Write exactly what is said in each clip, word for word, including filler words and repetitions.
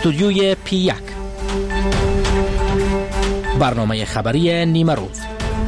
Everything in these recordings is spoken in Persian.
استودیوی پی یک، برنامه خبری نیمه روز.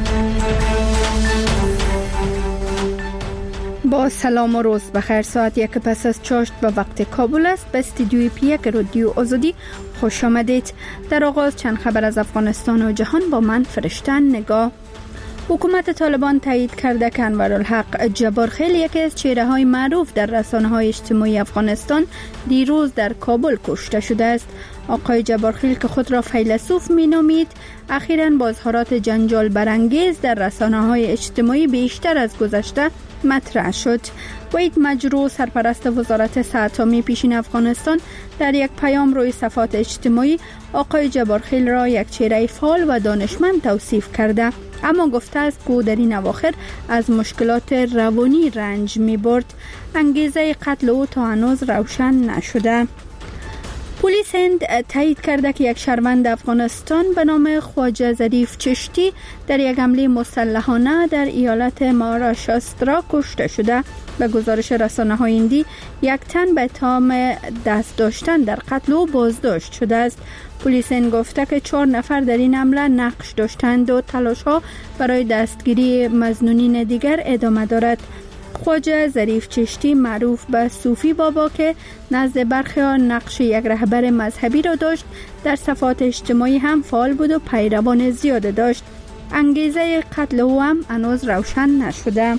با سلام و روز بخیر. ساعت یک پس از چاشت به وقت کابل است. به استودیوی پی یک رادیو آزادی خوش آمدید. در آغاز چند خبر از افغانستان و جهان با من فرشتن نگاه. حکومت طالبان تایید کرده که انورالحق جبارخیل، یکی از چهره‌های معروف در رسانه‌های اجتماعی افغانستان، دیروز در کابل کشته شده است. آقای جبارخیل که خود را فیلسوف می‌نامید، اخیراً با اظهارات جنجال برانگیز در رسانه‌های اجتماعی بیشتر از گذشته مطرح شد. وحید مجروح، سرپرست وزارت صحت عامه پیشین افغانستان، در یک پیام روی صفحات اجتماعی آقای جبارخیل را یک چهره فعال و دانشمند توصیف کرده، اما گفته است که او در این اواخر از مشکلات روانی رنج می برد. انگیزه قتل او تا هنوز روشن نشده. پلیس هند تایید کرده که یک شهروند افغانستان به نام خواجه ظریف چشتی در یک حمله مسلحانه در ایالت مهاراشترا کشته شده. به گزارش رسانه‌های هندی، یک تن به اتهام دست داشتن در قتل او بازداشت شده است. پلیس هند گفته که چهار نفر در این حمله نقش داشتند و تلاش‌ها برای دستگیری مظنونین دیگر ادامه دارد. خواجه ظریف چشتی، معروف به صوفی بابا که نزد برخیان نقش یک رهبر مذهبی را داشت، در صفحات اجتماعی هم فعال بود و پیروان زیاد داشت. انگیزه قتل او هم هنوز روشن نشده.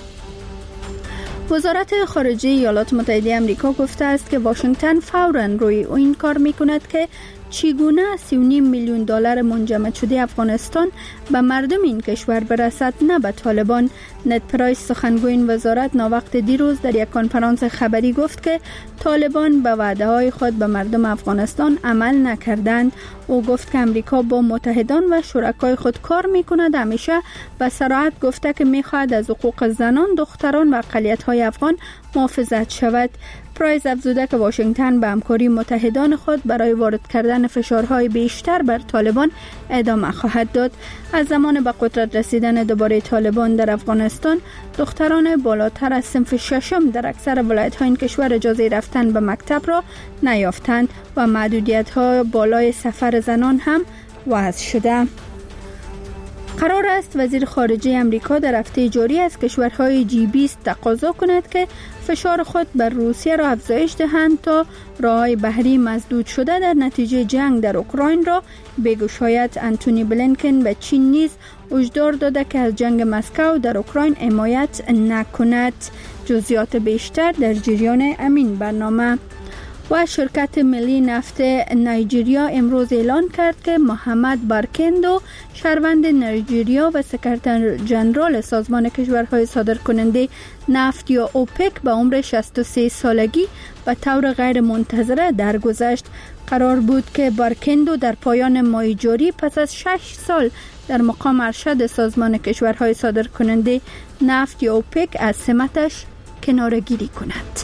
وزارت خارجه ایالات متحده آمریکا گفته است که واشنگتن فوراً روی این کار می‌کند که چگونه سی و نیم میلیون دلار منجمد شده افغانستان به مردم این کشور برسد، نه به طالبان. نت پرایس، سخنگوی این وزارت، ناوقت دیروز در یک کنفرانس خبری گفت که طالبان به وعده‌های خود به مردم افغانستان عمل نکردند. او گفت که امریکا با متحدان و شرکای خود کار می‌کند. همیشه به صراحت گفته که می‌خواهد از حقوق زنان، دختران و اقلیت‌های افغان محافظت شود. پرایس افزوده که واشنگتن به همکاری متحدان خود برای وارد کردن فشارهای بیشتر بر طالبان ادامه خواهد داد. از زمان به قدرت رسیدن دوباره طالبان در افغانستان، دختران بالاتر از صنف ششم در اکثر ولایت‌های این کشور اجازه رفتن به مکتب را نیافتند و محدودیت‌های بالای سفر زنان هم وضع شده. قرار است وزیر خارجه امریکا در هفته جاری از کشورهای جی بیست تقاضا کند که فشار خود بر روسیه را افزایش دهند تا راه‌های بحری مسدود شده در نتیجه جنگ در اوکراین را بگشاید. انتونی بلینکن به چین نیز هشدار داده که از جنگ مسکو در اوکراین حمایت نکند. جزئیات بیشتر در جریان امین برنامه. و شرکت ملی نفت نایجریا امروز اعلان کرد که محمد بارکندو، شهروند نایجریا و سکرتر ژنرال سازمان کشورهای صادرکننده نفت یا اوپک، به عمر شصت و سه سالگی به طور غیر منتظره درگذشت. قرار بود که بارکندو در پایان ماه جاری پس از شش سال در مقام ارشد سازمان کشورهای صادرکننده نفت یا اوپک از سمتش کناره‌گیری کند.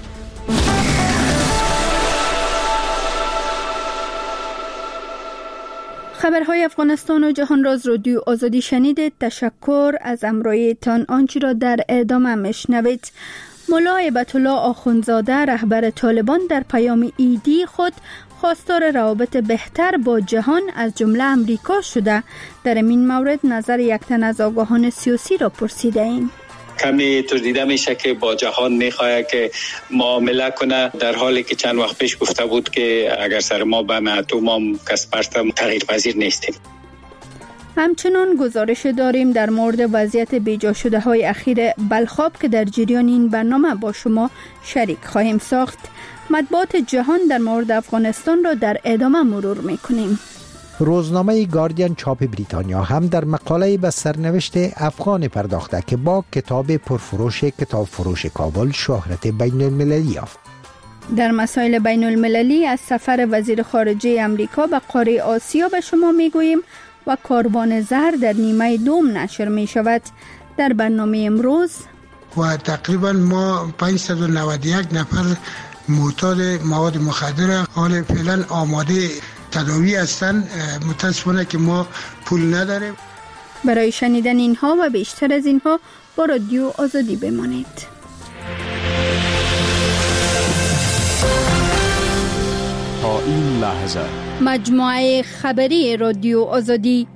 خبرهای افغانستان و جهان راز رادیو آزادی شنیدید. تشکر از همراهیتان. آنچه را در ادامه میشنوید. ملا هیبت‌الله آخوندزاده، رهبر طالبان، در پیام عیدی خود خواستار روابط بهتر با جهان از جمله امریکا شده. در این مورد نظر یک تن از آگاهان سیاسی را پرسیده ایم. کمی تردیده میشه که با جهان میخواد که معامله کنه، در حالی که چند وقت پیش گفته بود که اگر سر ما بم اتم هم کس پرستم تغییر پذیر نیستیم. همچنان گزارش داریم در مورد وضعیت بیجا شده های اخیر بلخاب که در جریان این برنامه با شما شریک خواهیم ساخت. مطبوعات جهان در مورد افغانستان را در ادامه مرور میکنیم. روزنامه گاردین چاپ بریتانیا هم در مقاله به سرنوشت افغان پرداخته که با کتاب پرفروش کتاب فروش کابل شهرت بین المللی یافت. در مسائل بین المللی از سفر وزیر خارجه امریکا به قاره آسیا به شما میگوییم و کاروان زهر در نیمه دوم نشر می شود. در برنامه امروز و تقریبا ما پانصد و نود و یک نفر معتاد مواد مخدر حال فعلا آماده تداوی هستند. متاسفانه که ما پول نداریم. برای شنیدن اینها و بیشتر از اینها با رادیو آزادی بمانید. تا این لحظه هزار. مجموعه خبری رادیو آزادی.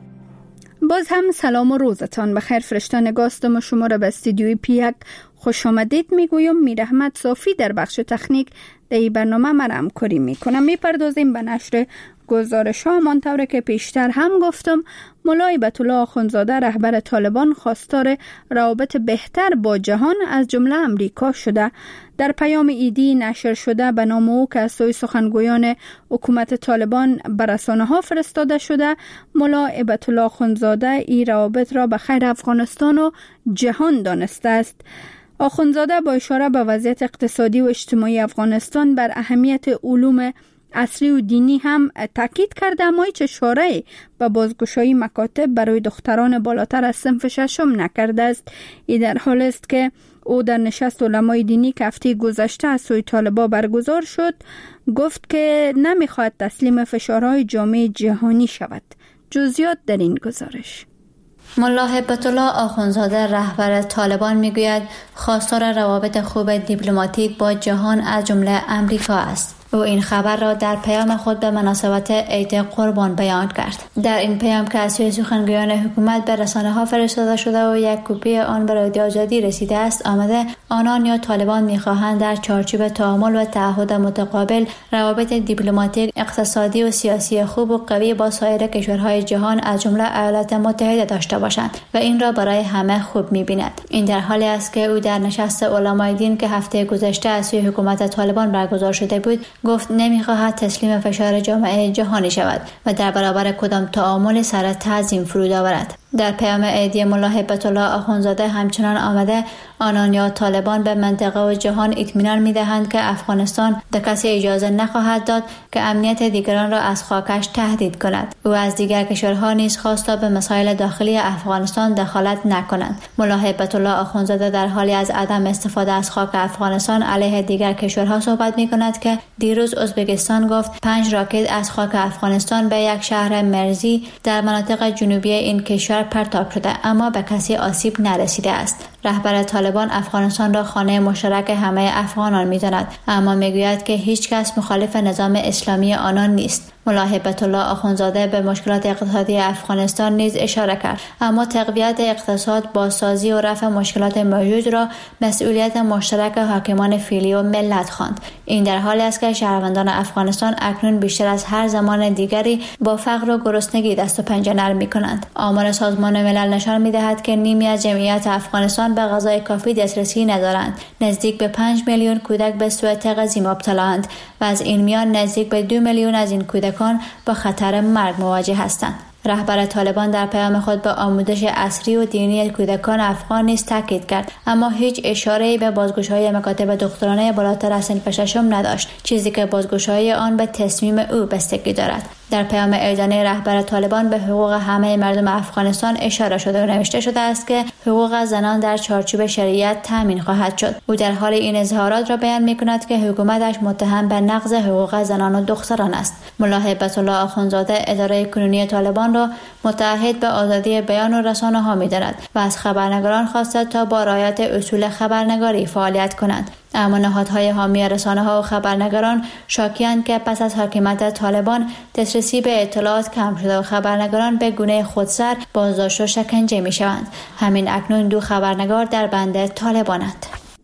باز هم سلام و روزتان بخیر. فرشته نگاستم و شما را به استودیوی پیک خوش آمدید میگویم. میر احمد صافی در بخش تکنیک در این برنامه من همکاری میکنم. میپردازیم به نشر گزارش ها. همانطور که پیشتر هم گفتم، ملا هیبت الله آخوندزاده رهبر طالبان خواستار روابط بهتر با جهان از جمله امریکا شده. در پیام ایدی نشر شده به نام او که از سوی سخنگویان حکومت طالبان به رسانه‌ها فرستاده شده، ملا هیبت الله آخوندزاده این روابط را به خیر افغانستان و جهان دانسته است. آخوندزاده با اشاره به وضعیت اقتصادی و اجتماعی افغانستان بر اهمیت علوم عصری و دینی هم تاکید کرده، اما هیچ اشاره به بازگشایی مکاتب برای دختران بالاتر از صنف ششم نکرده است. این در حال است که او در نشست علمای دینی که هفته گذشته از سوی طالبان برگزار شد گفت که نمیخواهد تسلیم فشارهای جامعه جهانی شود. جزئیات در این گزارش. ملا هیبت الله آخوندزاده رهبر طالبان میگوید خواستار روابط خوب دیپلماتیک با جهان از جمله امریکا است. او این خبر را در پیام خود به مناسبت عید قربان بیان کرد. در این پیام که از سوی سخنگویان حکومت به رسانه‌ها فرستاده شده و یک کپی آن به رادیو آزادی رسیده است آمده، آنان یا طالبان می‌خواهند در چارچوب تعامل و تعهد متقابل روابط دیپلماتیک، اقتصادی و سیاسی خوب و قوی با سایر کشورهای جهان از جمله ایالات متحده داشته باشند و این را برای همه خوب می‌بیند. این در حالی است که او در نشست علمای دین که هفته گذشته از سوی حکومت طالبان برگزار شده بود گفت نمیخواهد تسلیم فشار جامعه جهانی شود و در برابر کدام تعامل سر تعظیم فرود آورد. در پیام عیدی ملا هیبت الله آخوندزاده همچنان آمده آنان یا طالبان به منطقه و جهان اطمینان می‌دهند که افغانستان به کسی اجازه نخواهد داد که امنیت دیگران را از خاکش تهدید کند. او از دیگر کشورها نیز خواست تا به مسائل داخلی افغانستان دخالت نکنند. ملا هیبت الله آخوندزاده در حالی از عدم استفاده از خاک افغانستان علیه دیگر کشورها صحبت می‌کند که دیروز ازبکستان گفت پنج راکت از خاک افغانستان به یک شهر مرزی در مناطق جنوبی این کشور پرتاب شده اما به کسی آسیب نرسیده است. رهبر طالبان افغانستان را خانه مشترک همه افغانان می‌داند، اما میگوید که هیچ کس مخالف نظام اسلامی آنان نیست. ملا هیبت الله آخوندزاده به مشکلات اقتصادی افغانستان نیز اشاره کرد، اما تقویت اقتصاد، بازسازی و رفع مشکلات موجود را مسئولیت مشترک حاکمان فعلی و ملت خواند. این در حالی است که شهروندان افغانستان اکنون بیشتر از هر زمان دیگری با فقر و گرسنگی دست و پنجه نرم می‌کنند. آمار سازمان ملل نشان می‌دهد که نیمی از جمعیت افغانستان به غذای کافی دسترسی ندارند. نزدیک به پنج میلیون کودک به سوء تغذیه مبتلااند و از این میان نزدیک به دو میلیون از این کودکان با خطر مرگ مواجه هستند. رهبر طالبان در پیام خود به آموزش عصری و دینی کودکان افغان نیز تاکید کرد، اما هیچ اشاره‌ای به بازگشایی مکاتب دخترانه بالاتر از صنف ششم نداشت، چیزی که بازگشایی آن به تصمیم او بستگی دارد. در پیام اعلانیه رهبر طالبان به حقوق همه مردم افغانستان اشاره شده و نوشته شده است که حقوق زنان در چارچوب شریعت تامین خواهد شد. او در حال این اظهارات را بیان می‌کند که حکومتش متهم به نقض حقوق زنان و دختران است. ملا هیبت الله آخوندزاده اداره کنونی طالبان را متعهد به آزادی بیان و رسانه‌ها می‌داند و از خبرنگاران خواسته تا با رعایت اصول خبرنگاری فعالیت کنند. اما نهادهای حامی رسانه‌ها و خبرنگاران شاکی‌اند که پس از حاکمیت طالبان دسترسی به اطلاعات کم شده و خبرنگاران به گونه خودسر بازداشت و شکنجه می‌شوند. همین اکنون دو خبرنگار در بند طالبانند.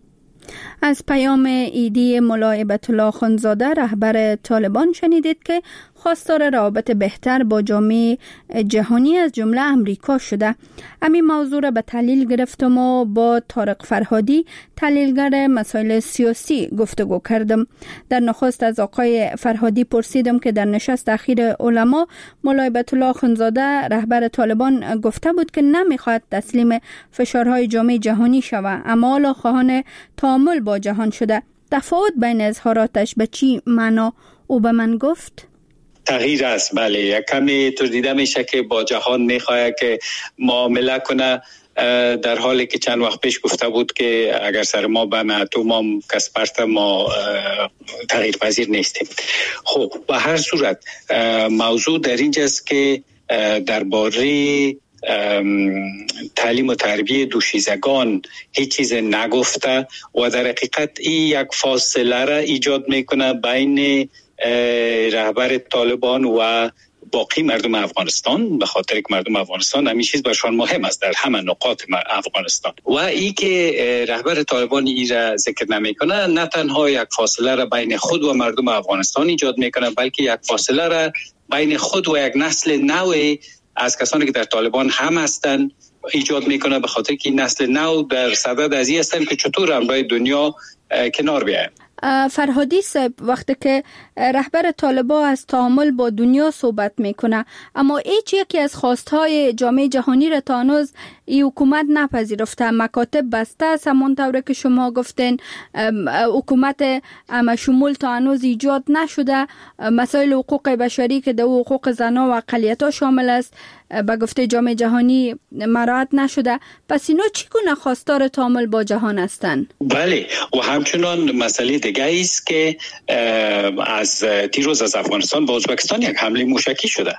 از پیام ایدی ملا هیبت الله آخوندزاده رهبر طالبان شنیدید که خواستار روابط بهتر با جامعه جهانی از جمله امریکا شده. همین موضوع را به تحلیل گرفتم و با طارق فرهادی تحلیلگر مسائل سیاسی گفتگو کردم. در نخست از آقای فرهادی پرسیدم که در نشست اخیر علما ملا هیبت الله آخوندزاده رهبر طالبان گفته بود که نمیخواهد تسلیم فشارهای جامعه جهانی شود، اما حالا خواهان تعامل با جهان شده. تفاوت بین اظهاراتش به چی معنا؟ او به من گفت تغییر است. بله، یک کمی تو دیده میشه که با جهان میخواه که معامله کنه، در حالی که چند وقت پیش گفته بود که اگر سر ما به اتم ما کسپرت ما تغییر پذیر نیستیم. خب به هر صورت موضوع در اینجاست که درباره تعلیم و تربیت دوشیزگان هیچ چیز نگفته و در حقیقت این یک فاصله را ایجاد میکنه بین رهبر طالبان و باقی مردم افغانستان، به خاطر که مردم افغانستان همین چیز برشان مهم است در همه نقاط افغانستان. و ای که رهبر طالبان این را ذکر نمیکنه، نه تنها یک فاصله را بین خود و مردم افغانستان ایجاد میکنه، بلکه یک فاصله را بین خود و یک نسل نو از کسانی که در طالبان هم هستند ایجاد میکنه، به خاطر که این نسل نو در صدد از این هستند که چطور امروی دنیا کنار بیاید. فرهادی صاحب، وقتی که رهبر طالبان از تعامل با دنیا صحبت میکنه، اما هیچ یکی از خواستهای جامعه جهانی را تا هنوز این حکومت نپذیرفته. مکاتب بسته است، همونطور که شما گفتین، حکومت شمول تا هنوز ایجاد نشده. مسائل حقوق بشری که در حقوق زنان و اقلیت‌ها شامل است به گفته جامعه جهانی مراعات نشده. پس اینا چگونه خواستار تعامل با جهان هستند؟ بله، و همچنان مسئله دیگه است که از دیروز از افغانستان به ازبکستان یک حمله موشکی شده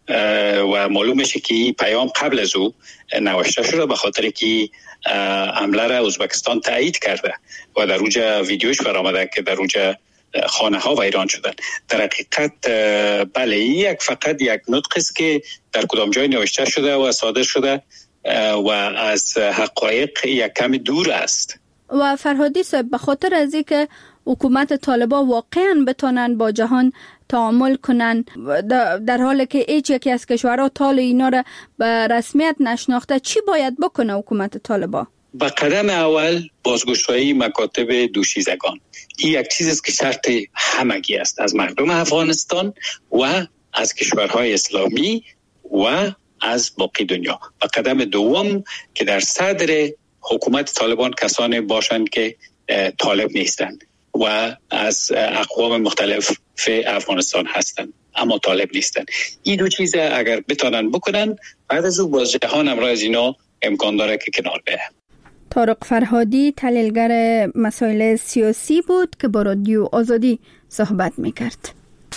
و معلوم میشه که این پیام قبل از او نوشته شده، به خاطر که حمله را ازبکستان تایید کرده و در اونجا ویدیوش برآمده که در اونجا خانه ها ویران شدن. در حقیقت بله، یک فقط یک نطق است که در کدام جای نوشته شده و صادر شده و از حقایق یک کمی دور است. و فرهادی صاحب، به خاطر از اینکه حکومت طالبان واقعا بتونن با جهان تعامل کنن، در حالی که هیچ یکی از کشورها طال اینا را به رسمیت نشناخته، چی باید بکنه حکومت طالبان؟ با قدم اول بازگشایی مکاتب دوشیزگان. این یک چیز است که شرط همگی است از مردم افغانستان و از کشورهای اسلامی و از باقی دنیا. و قدم دوم که در صدر حکومت طالبان کسانی باشند که طالب نیستند و از اقوام مختلف افغانستان هستند اما طالب نیستند. این دو چیز اگر بتونن بکنن، بعد از او باز جهان امروز از اینا امکان داره که کنار بیه. طارق فرهادی، تحلیلگر مسائل سیاسی بود که با رادیو آزادی صحبت میکرد.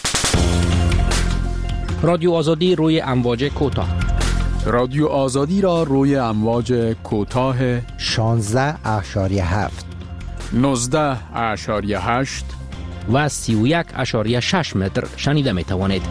رادیو آزادی روی امواج کوتاه. رادیو آزادی را روی امواج کوتاه شانزده اشاریه هفت، نوزده اشاریه هشت و سی و یک اشاریه شش متر شنیده می توانید.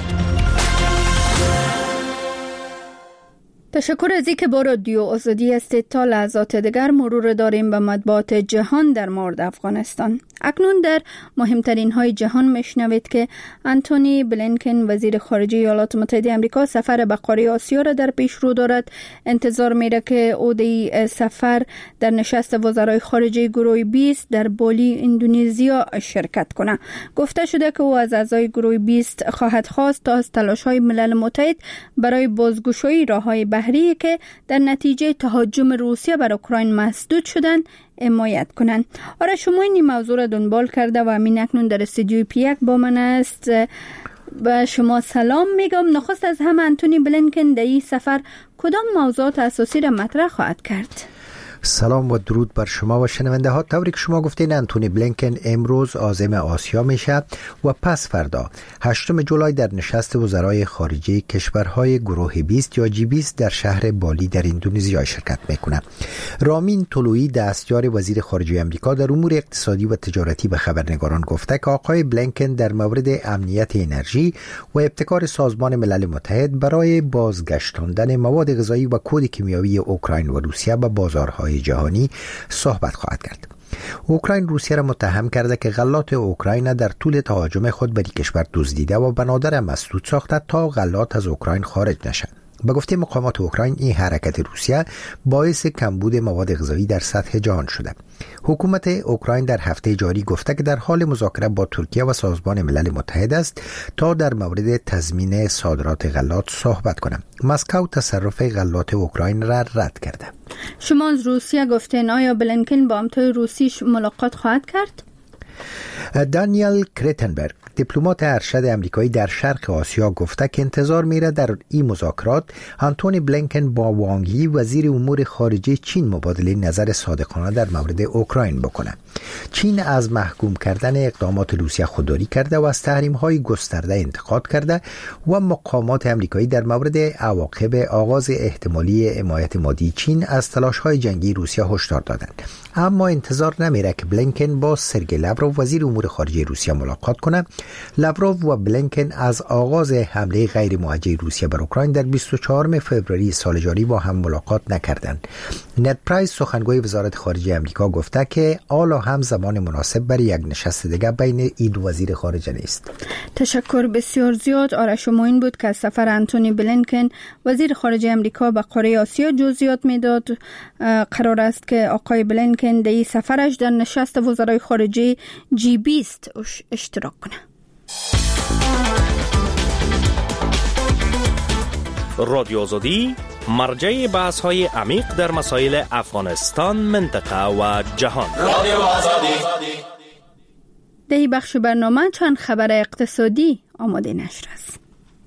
تشکر از اینکه با رادیو آزادی هستید. تا لحظات دیگر مرور داریم به مطبوعات جهان در مورد افغانستان. اکنون در مهمترین های جهان میشنوید که انتونی بلینکن، وزیر خارجه ایالات متحده آمریکا، سفر به قاره آسیا را در پیش رو دارد. انتظار میره که او در سفر در نشست وزرای خارجه گروه بیست در بالی اندونزیا شرکت کنه. گفته شده که او از اعضای گروه بیست خواهد خواست تا از تلاش‌های ملل متحد برای بازگشایی راه‌های بحری که در نتیجه تهاجم روسیه بر اوکراین مسدود شدند حمایت کنند. آره، شما این موضوع را دنبال کرده و همین اکنون در استودیوی پی یک با من است. و شما سلام میگم. نخست از همه انتونی بلینکن در این سفر کدام موضوعات اساسی را مطرح خواهد کرد؟ سلام و درود بر شما و شنونده ها. طوری که شما گفتین، انتونی بلینکن امروز عازم آسیا میشه و پس فردا هشتم جولای در نشست وزرای خارجه کشورهای گروه بیست یا جی بیست در شهر بالی در اندونزیا شرکت میکنه. رامین طلویی، دستیار وزیر خارجه آمریکا در امور اقتصادی و تجارتی، به خبرنگاران گفته که آقای بلینکن در مورد امنیت انرژی و ابتکار سازمان ملل متحد برای بازگشتاندن مواد غذایی و کود کیمیایی اوکراین و روسیه به بازارهای جهانی صحبت خواهد کرد. اوکراین روسیه را متهم کرده که غلات اوکراین در طول تهاجم خود بر کشور دزدیده و بنادر مسدود ساخته تا غلات از اوکراین خارج نشد. به گفته مقامات اوکراین، این حرکت روسیه باعث کمبود مواد غذایی در سطح جهان شده. حکومت اوکراین در هفته جاری گفته که در حال مذاکره با ترکیه و سازمان ملل متحد است تا در مورد تضمین صادرات غلات صحبت کنند. مسکو تصرف غلات اوکراین را رد کرده. شما از روسیه گفتین، آیا بلینکن با همتای روسی ملاقات خواهد کرد؟ دانیل کرتنبرگ، دیپلمات ارشد امریکایی در شرق آسیا، گفته که انتظار میره در این مذاکرات انتونی بلینکن با وانگ یی، وزیر امور خارجه چین، مبادله نظر صادقانه در مورد اوکراین بکنه. چین از محکوم کردن اقدامات روسیه خودداری کرده و از تحریم‌های گسترده انتقاد کرده و مقامات امریکایی در مورد عواقب آغاز احتمالی حمایت مادی چین از تلاش‌های جنگی روسیه هشدار دادند. اما انتظار نمیره که بلینکن با سرگئی لاوروف وزیر امور خارجه روسیه ملاقات کنه. لاوروف و بلینکن از آغاز حمله غیر موجه روسیه بر اوکراین در بیست و چهارم فوریه سال جاری با هم ملاقات نکردند. نت پرایس سخنگوی وزارت خارجه امریکا گفته که حالا هم زمان مناسب برای یک نشست دیگر بین این دو وزیر خارجه نیست. تشکر بسیار زیاد. آرش معین بود که از سفر انتونی بلینکن وزیر خارجه امریکا به قاره آسیا جزئیات میداد. قرار است که آقای بلینکن در سفرش در نشست وزرای خارجه جی بیست اشتراک کنه. رادیو آزادی مرجع بحث های عمیق در مسائل افغانستان، منطقه و جهان. رادیو آزادی. در بخش برنامه چند خبر اقتصادی آماده نشر است.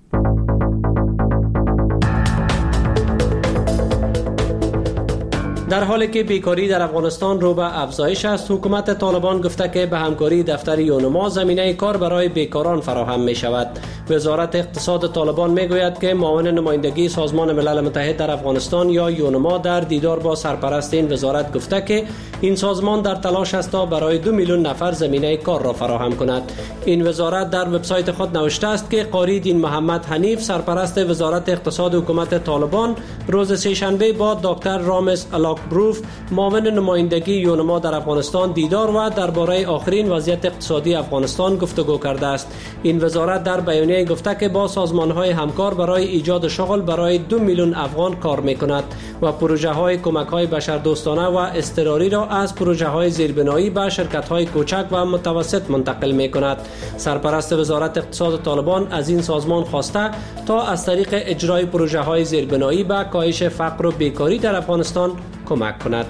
در حالی که بیکاری در افغانستان رو به افزایش است، حکومت طالبان گفته که به همکاری دفتر یونما زمینه کار برای بیکاران فراهم می شود. وزارت اقتصاد طالبان می گوید که معاون نمایندگی سازمان ملل متحد در افغانستان یا یونما در دیدار با سرپرست این وزارت گفته که این سازمان در تلاش است تا برای دو میلیون نفر زمینه کار را فراهم کند. این وزارت در وبسایت خود نوشته است که قاری دین محمد حنیف، سرپرست وزارت اقتصاد حکومت طالبان، روز سه‌شنبه با دکتر رامز الاکبروف، معاون نمایندگی یونما در افغانستان دیدار و درباره آخرین وضعیت اقتصادی افغانستان گفتگو کرده است. این وزارت در بیانیه گفته که با سازمان‌های همکار برای ایجاد شغل برای دو میلیون افغان کار می‌کند و پروژه‌های کمک‌های بشردوستانه و اضطراری را از پروژه‌های زیربنایی به شرکت‌های کوچک و متوسط منتقل می‌کند. سرپرست وزارت اقتصاد طالبان از این سازمان خواسته تا از طریق اجرای پروژه‌های زیربنایی به کاهش فقر و بیکاری در افغانستان کمک کند.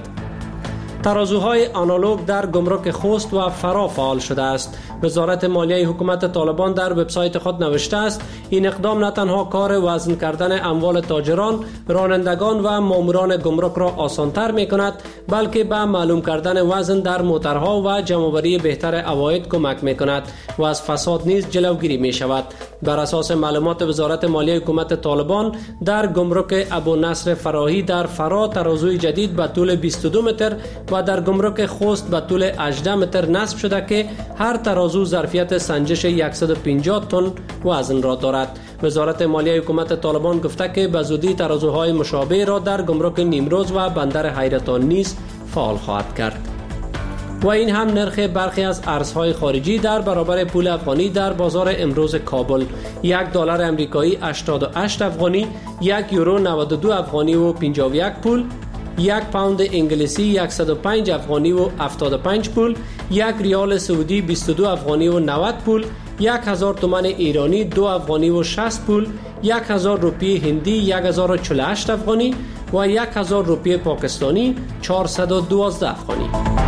ترازوهای آنالوگ در گمرک خوست و فرا فعال شده است. وزارت مالیه حکومت طالبان در وبسایت خود نوشته است این اقدام نه تنها کار وزن کردن اموال تاجران، رانندگان و ماموران گمرک را آسان‌تر می‌کند، بلکه به معلوم کردن وزن در موترها و جمع‌آوری بهتر عواید کمک می‌کند و از فساد نیز جلوگیری می‌شود. بر اساس معلومات وزارت مالیه حکومت طالبان در گمرک ابو نصر فراهی در فرا ترازوی جدید به طول بیست و دو متر و در گمرک خوست به طول هجده متر نصب شده که هر ترازو ظرفیت سنجش صد و پنجاه تن وزن را دارد. وزارت مالیه حکومت طالبان گفته که به زودی ترازوهای مشابه را در گمرک نیمروز و بندر حیرتان نیز فعال خواهد کرد. و این هم نرخ برخی از ارزهای خارجی در برابر پول افغانی در بازار امروز کابل: یک دلار امریکایی هشتاد و هشت افغانی، یک یورو نود و دو افغانی و پنجاه و یک پول، یک پوند انگلیسی صد و پنج افغانی و هفتاد و پنج پول، یک ریال سعودی بیست و دو افغانی و نود پول، یک هزار تومان ایرانی دو افغانی و شصت پول، یک هزار روپیه هندی یک هزار و چهل و هشت افغانی و یک هزار روپیه پاکستانی چهارصد و دوازده افغانی.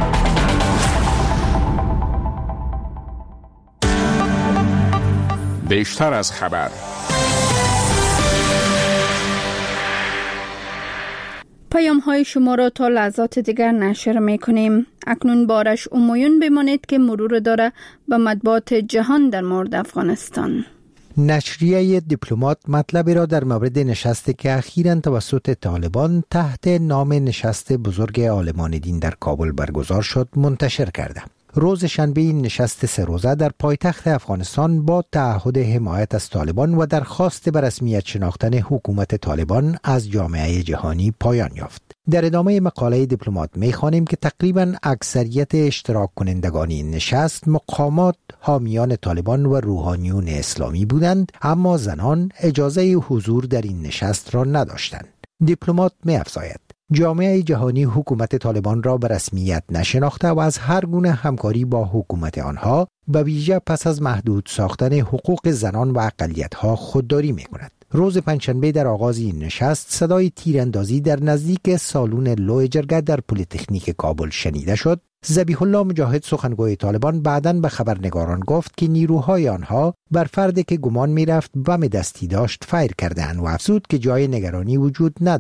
بیشتر از خبر. پیام های شما را تا لحظات دیگر نشر می کنیم. اکنون بارش امویون بمانید که مرور داره به مطبوعات جهان در مورد افغانستان. نشریه دیپلمات مطلبی را در مورد نشستی که اخیراً توسط طالبان تحت نام نشست بزرگ عالمان دین در کابل برگزار شد منتشر کرده. روز شنبه این نشست سه روزه در پایتخت افغانستان با تعهد حمایت از طالبان و درخواست به رسمیت شناختن حکومت طالبان از جامعه جهانی پایان یافت. در ادامه مقاله دیپلمات می‌خوانیم که تقریباً اکثریت اشتراک کنندگان این نشست مقامات حامیان طالبان و روحانیون اسلامی بودند، اما زنان اجازه حضور در این نشست را نداشتند. دیپلمات می‌افزاید جامعه جهانی حکومت طالبان را به رسمیت نشناخته و از هر گونه همکاری با حکومت آنها به ویژه پس از محدود ساختن حقوق زنان و اقلیت‌ها خودداری می‌کند. روز پنجشنبه در آغاز این نشست صدای تیراندازی در نزدیک سالن لوح جرگه در پلی‌تکنیک کابل شنیده شد. ذبیح الله مجاهد سخنگوی طالبان بعداً به خبرنگاران گفت که نیروهای آنها بر فردی که گمان می‌رفت بم دستی داشت فایر کردند و افزود که جای نگرانی وجود ندارد.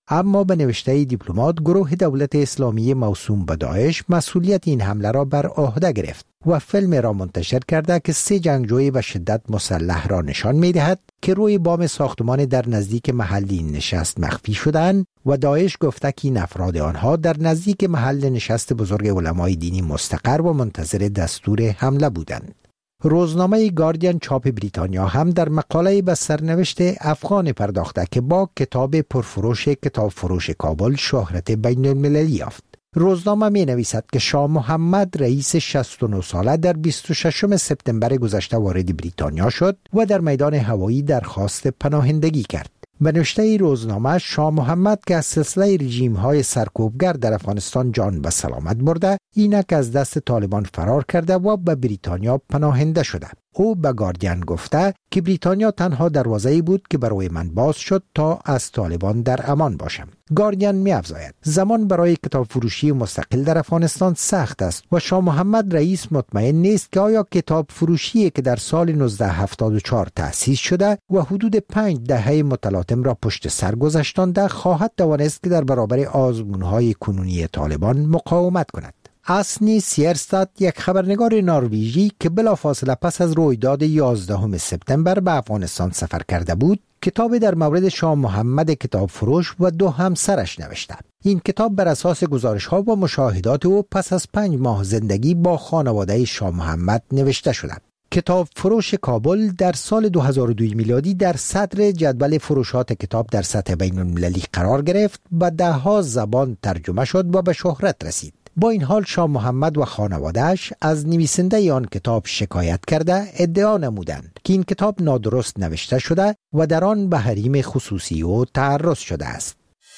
اما به نوشته دیپلمات گروه دولت اسلامی موسوم به داعش مسئولیت این حمله را بر عهده گرفت و فیلم را منتشر کرده که سه جنگجوی به شدت مسلح را نشان می‌دهد که روی بام ساختمان در نزدیک محل این نشست مخفی شدند و داعش گفته که این افراد آنها در نزدیک محل نشست بزرگ علمای دینی مستقر و منتظر دستور حمله بودند. روزنامه گاردین چاپ بریتانیا هم در مقاله به سرنوشت افغان پرداخته که با کتاب پرفروش کتاب فروش کابل شهرت بین المللی یافت. روزنامه می نویسد که شاه محمد رئیس شصت و نه ساله در بیست و ششم سپتامبر گذشته وارد بریتانیا شد و در میدان هوایی درخواست پناهندگی کرد. به نوشته روزنامه شاه محمد که از سلسله رژیم‌های سرکوبگر در افغانستان جان به سلامت برده، اینک از دست طالبان فرار کرده و به بریتانیا پناهنده شده. او به گاردین گفته که بریتانیا تنها دروازه‌ای بود که برای من باز شد تا از طالبان در امان باشم. گاردین می‌افزاید زمان برای کتاب فروشی مستقل در افغانستان سخت است و شاه محمد رئیس مطمئن نیست که آیا کتاب فروشی که در سال نوزده هفتاد و چهار تأسیس شده و حدود پنج دهه متلاطم را پشت سر گذاشتانده خواهد توانست که در برابر آزمون‌های کنونی طالبان مقاومت کند. اسنی سیرستاد یک خبرنگار نروژی که بلافاصله پس از رویداد یازدهم سپتامبر به افغانستان سفر کرده بود، کتاب در مورد شاه محمد کتاب فروش و دو همسرش نوشته. این کتاب بر اساس گزارش‌ها و مشاهدات او پس از پنج ماه زندگی با خانواده شاه محمد نوشته شده. کتاب فروش کابل در سال دو هزار و دو میلادی در صدر جدول فروشات کتاب در سطح بین المللی قرار گرفت و ده ها زبان ترجمه شد و به شهرت رسید. با این حال شاه محمد و خانواده‌اش از نویسنده آن کتاب شکایت کرده ادعا نمودند که این کتاب نادرست نوشته شده و در آن به حریم خصوصی او تعرض شده است.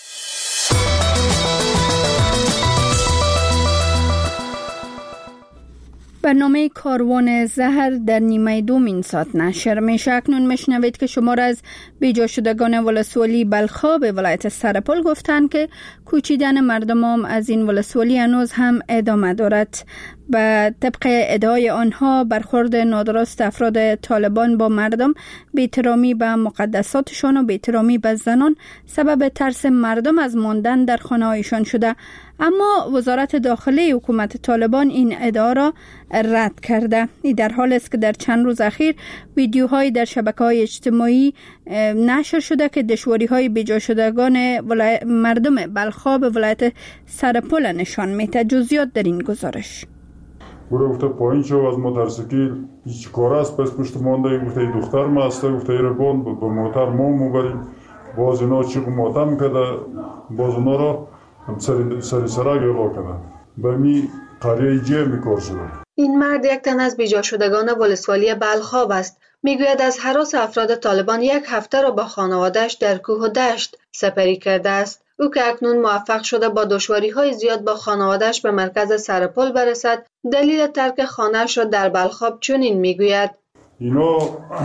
برنامه کاروان زهر در نیمه دومین ساعت نشر میشه. اکنون میشنوید که شمار از بیجا شدگان ولسوالی بلخاب ولایت سرپل گفتند که کوچیدن مردم از این ولسوالی هنوز هم ادامه دارد. به طبق ادعای آنها برخورد نادرست افراد طالبان با مردم، بی‌احترامی به مقدساتشان و بی‌احترامی به زنان سبب ترس مردم از ماندن در خانه‌هایشان شده. اما وزارت داخلی حکومت طالبان این ادعا را رد کرده. این در حال است که در چند روز اخیر ویدیوهایی در شبکه‌های اجتماعی نشر شده که دشواری‌های بیجا شدگان ولایت مردم بلخاب ولایت سرپل نشان می‌دهد. جزئیات در این گزارش. برو گفته پایین شو از موتورسیکل هیچ کار است پس پشت مانده گفته دختر ما است گفته ایرگان با موتور ما میبریم باز اینا چیق ماتم کرده باز اونا را سری سری سراغ اعلا کردن به می قریه جه میکار شده. این مرد یک تن از بیجا شدگان ولسوالی بلخاب است. میگوید از هراس افراد طالبان یک هفته را با خانواده‌اش در کوه و دشت سپری کرده است. او که اکنون موفق شده با دشواری‌های زیاد با خانواده‌اش به مرکز سرپل برسد، دلیل ترک خانه‌اش را در بلخاب چنین میگوید: اینا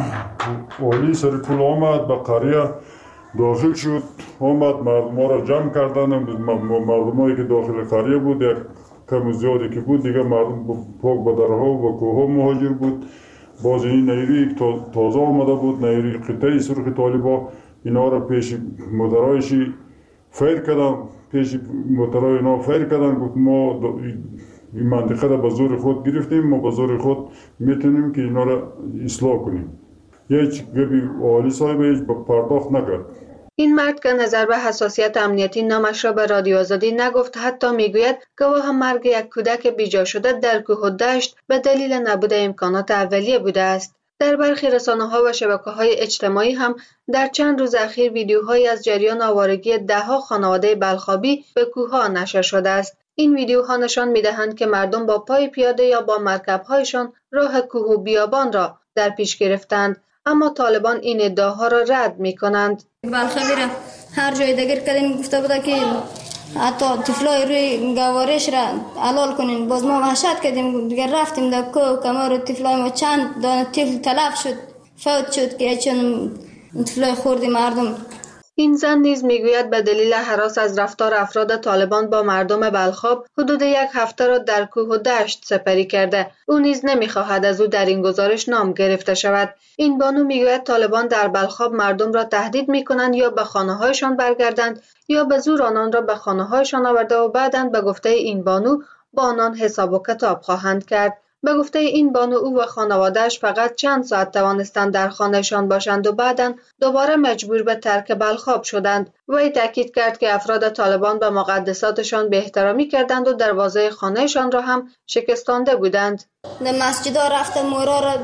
والی سرپل آمد به قریه داخل شد، آمد مردم را جمع کردن، مردمایی که داخل قریه بود یک کم زیادی که بود دیگه مردم پاک به درها و به کوه مهاجر بود. باز این نیروی تازه آمده بود، نیروی قطعی سرخ طالبا اینا را پیش مدرایشی فیر کردن، پیش مدرای اینا فیر کردن. گفت ما این منطقه را به زور خود گرفتیم، ما به زور خود میتونیم که اینا را اصلاح کنیم. هیچ گبی والی صاحب هیچ پرداخت نکرد. این مرد که نظر به حساسیت امنیتی نامش را به رادیو آزادی نگفت، حتی میگوید گواه مرگ یک کودک بیجا شده در کوه و دشت به دلیل نبود امکانات اولیه بوده است. در برخی رسانه‌ها و شبکه‌های اجتماعی هم در چند روز اخیر ویدیوهایی از جریان آوارگی ده‌ها خانواده بلخابی به کوه‌ها نشر شده است. این ویدیوها نشان می‌دهند که مردم با پای پیاده یا با مرکب‌هایشان راه کوه و بیابان را در پیش گرفتند، اما طالبان این ادعاها را رد می‌کنند. بلخابی را هر جای دیگر کردین گفته بوده که حتی طفلای روی گوارش را علال کنین. باز ما وحشت کردیم دیگر رفتیم در کوه کمار طفلای ما چند دانه طفل تلف شد، فوت شد که چون طفلای خوردی مردم. این زن نیز میگوید به دلیل هراس از رفتار افراد طالبان با مردم بلخاب حدود یک هفته را در کوه و دشت سپری کرده. او نیز نمیخواهد از او در این گزارش نام گرفته شود. این بانو میگوید طالبان در بلخاب مردم را تهدید میکنند یا به خانه‌هایشان برگردند یا به زور آنان را به خانه‌هایشان آورده و بعداً به گفته این بانو با آنان حساب و کتاب خواهند کرد. به گفته این بانو او و خانواده‌اش فقط چند ساعت توانستند در خانهشان باشند و بعداً دوباره مجبور به ترک بلخاب شدند. وی تاکید کرد که افراد طالبان به مقدساتشان بی‌احترامی کردند و دروازه خانهشان را هم شکستانده بودند. در مسجد ها رفته مورا را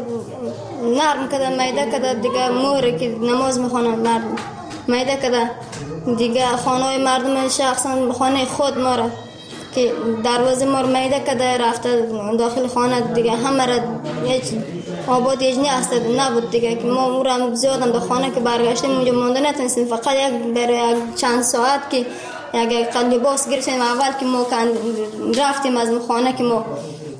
نرم کده میده کده دیگه موری که نماز میخوانند نرم میده کده دیگه خانه مردم شخصا خانه خود ما را که دروازه ما رو میده کده رفته داخل خانه دیگه همه را هیچ آباد هیچ نیست نبود دیگه که ما او را زیادم به خانه که برگشتیم اونجا مانده نتونستیم فقط یک برای یک چند ساعت که یک قد لباس گرفتیم اول که ما رفتیم از خانه که ما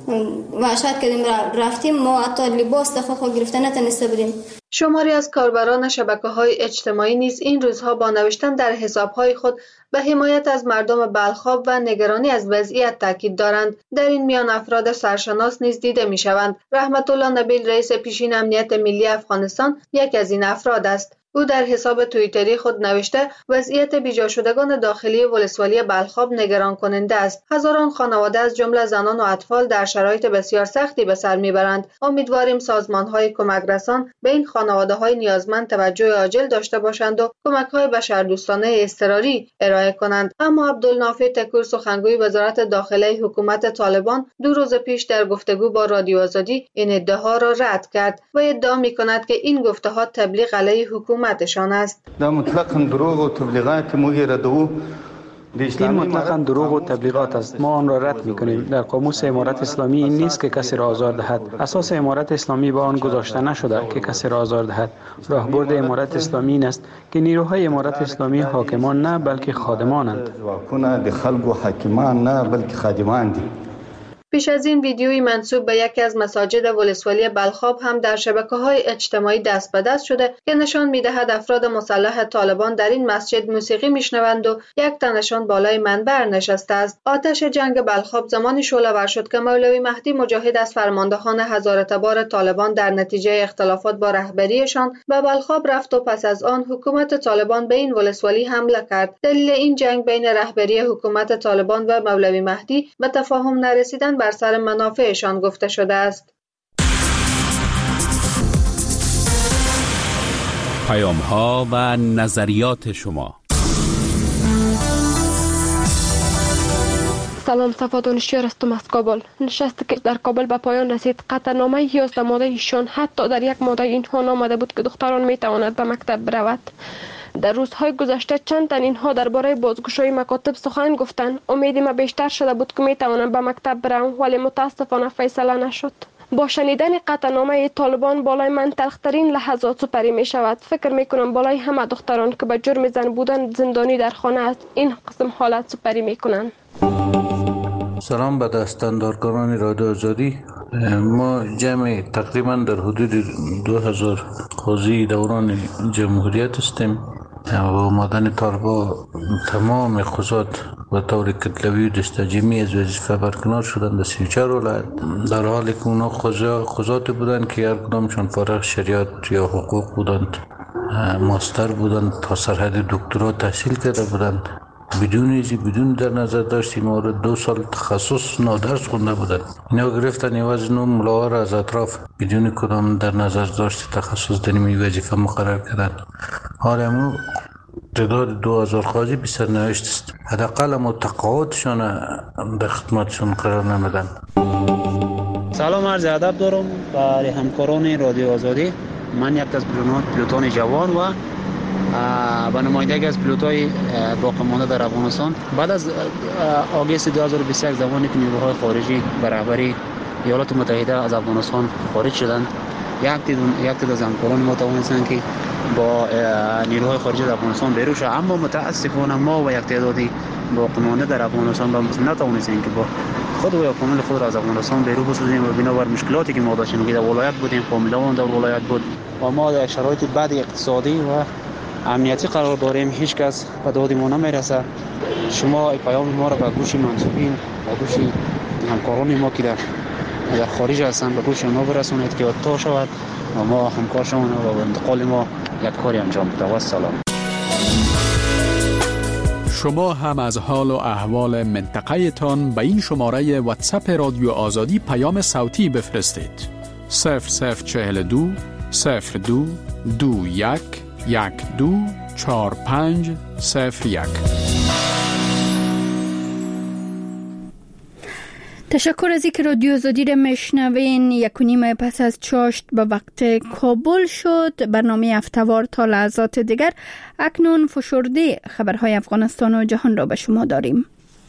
وحشت کردیم رفتیم ما حتی لباس دخل گرفته نتونسته بودیم. شماری از کاربران شبکه‌های اجتماعی نیز این روزها با نوشتن در حساب‌های خود به حمایت از مردم بلخاب و نگرانی از وضعیت تاکید دارند. در این میان افراد سرشناس نیز دیده می‌شوند. رحمت الله نبیل رئیس پیشین امنیت ملی افغانستان یک از این افراد است. او در حساب توییتری خود نوشته وضعیت بیجا شدگان داخلی ولسوالی بلخاب نگران کننده است. هزاران خانواده از جمله زنان و اطفال در شرایط بسیار سختی به سر میبرند. امیدواریم سازمان‌های کمک رسان به این خانواده‌های نیازمند توجه عاجل داشته باشند و کمک‌های بشردوستانه اضطراری ارائه کنند. اما عبدالنافع تکور سخنگوی وزارت داخله حکومت طالبان دو روز پیش در گفتگو با رادیو آزادی این ادعاها را رد کرد و ادعا می‌کند که این گفته‌ها تبلیغ علیه حکومت است. دا مطلقاً دروغ و تبلیغات مغیردو این مطلقاً دروغ و تبلیغات است. ما آن را رد می‌کنیم. در قاموس امارت اسلامی این نیست که کسی را آزار دهد. اساس امارت اسلامی با آن گذاشته نشده که کسی را آزار دهد. راهبرد امارت اسلامی این است که نیروهای امارت اسلامی حاکمان نه بلکه خادمانند. واکنه خلق و حاکمان نه بلکه خادمانند. پیش از این ویدیویی منسوب به یکی از مساجد ولسوالی بلخاب هم در شبکه‌های اجتماعی دست به دست شده که نشان می‌دهد افراد مسلح طالبان در این مسجد موسیقی میشنوند و یک تنشان بالای منبر نشسته است. آتش جنگ بلخاب زمانی شعله‌ور شد که مولوی مهدی مجاهد از فرماندهان هزاره تبار طالبان در نتیجه اختلافات با رهبریشان به بلخاب رفت و پس از آن حکومت طالبان به این ولسوالی حمله کرد. دلیل این جنگ بین رهبری حکومت طالبان و مولوی مهدی به تفاهم نرسیدن بر سر منافعشان گفته شده است. پیام ها و نظریات شما. سلام، صفا دانشیار هستم از کابل. نشستی که در کابل به پایان رسید. قطعنامه یازده ماده ایشان حتی در یک ماده اینها نامده بود که دختران می تواند به مکتب برود. در روزهای گذشته چند تن اینها درباره بازگشایی مکاتب سخن گفتند. امیدی ما بیشتر شده بود که می توانم به مکتب برم، ولی متاسفانه فیصله نشد. با شنیدن قطعنامه طالبان بالای من تلخترین لحظات سپری می شود. فکر می کنم بالای همه دختران که به جرم زن بودن زندانی در خانه است این قسم حالت سپری می کنند. سلام به دستاندارکاران رادیو آزادی. ما جمع تقریبا در حدود دو هزار قاضی دوران جمهوریت هستیم و آمدن طالبا تمام قضات و طور کتلوی و دستجمی از وظیفه برکنار شدن در سی و چهار ولایت، در حالی که اونا قضات بودند که هر کدامشون فارغ شریعت یا حقوق بودند، ماستر بودند، تا سرحد دکترا تحصیل کرده بودند، بدون ایزی بدون در نظر داشتیم مورد دو سال تخصص نادرس خونده بودند. اینا گرفتن عوض نو ملاها را از اطراف بدون کدام در نظر داشت تخصص در این وظیفه مقرر کردن. حال امو تعداد دو هزار قاضی بی سرنوشت است. حداقل امو تقاعدشان در خدمتشون قرار نمیدن. سلام، عرض ادب دارم برای همکاران رادیو آزادی. من یک از پیلوتان جوان و و نمایندگی از پیلوت‌های باقی مانده در افغانستان بعد از آگوست دو هزار و بیست و یک زمانی که نیروهای خارجی به رهبری ایالات متحده از افغانستان خارج شدند، یک تعداد از همکاران ما توانستند که با نیروهای خارجی در افغانستان بیرون شوند، اما متاسفانه ما و یک تعدادی باقی مانده در افغانستان با نتوانستیم که با خود و کامل خود را از افغانستان بیرون بسازیم و بنابر مشکلاتی که ما داشتیم که در ولایت بودیم، فامیلمون در ولایت بود و ما در شرایط بد اقتصادی و امنیتی قرار داریم، هیچ کس به داد ما نمیرسه. شما پیام ما را به گوش منصوبین، به گوش همکاران ما که در در خارج هستند به گوش ما برسونید که تا شود و ما همکار شویم و با انتقال ما یک کاری انجام بدیم. و سلام. شما هم از حال و احوال منطقه تان به این شماره واتساپ رادیو آزادی پیام صوتی بفرستید. صفر صفر چهل دو صفر دو دو یک یک دو چهار پنج صفر یک. تشکر از اینکه رادیو آزادی را میشنوین. یک و نیم پس از چاشت به وقت کابل شد. برنامه هفته‌وار تا لحظات دیگر. اکنون فشرده خبرهای افغانستان و جهان را به شما داریم.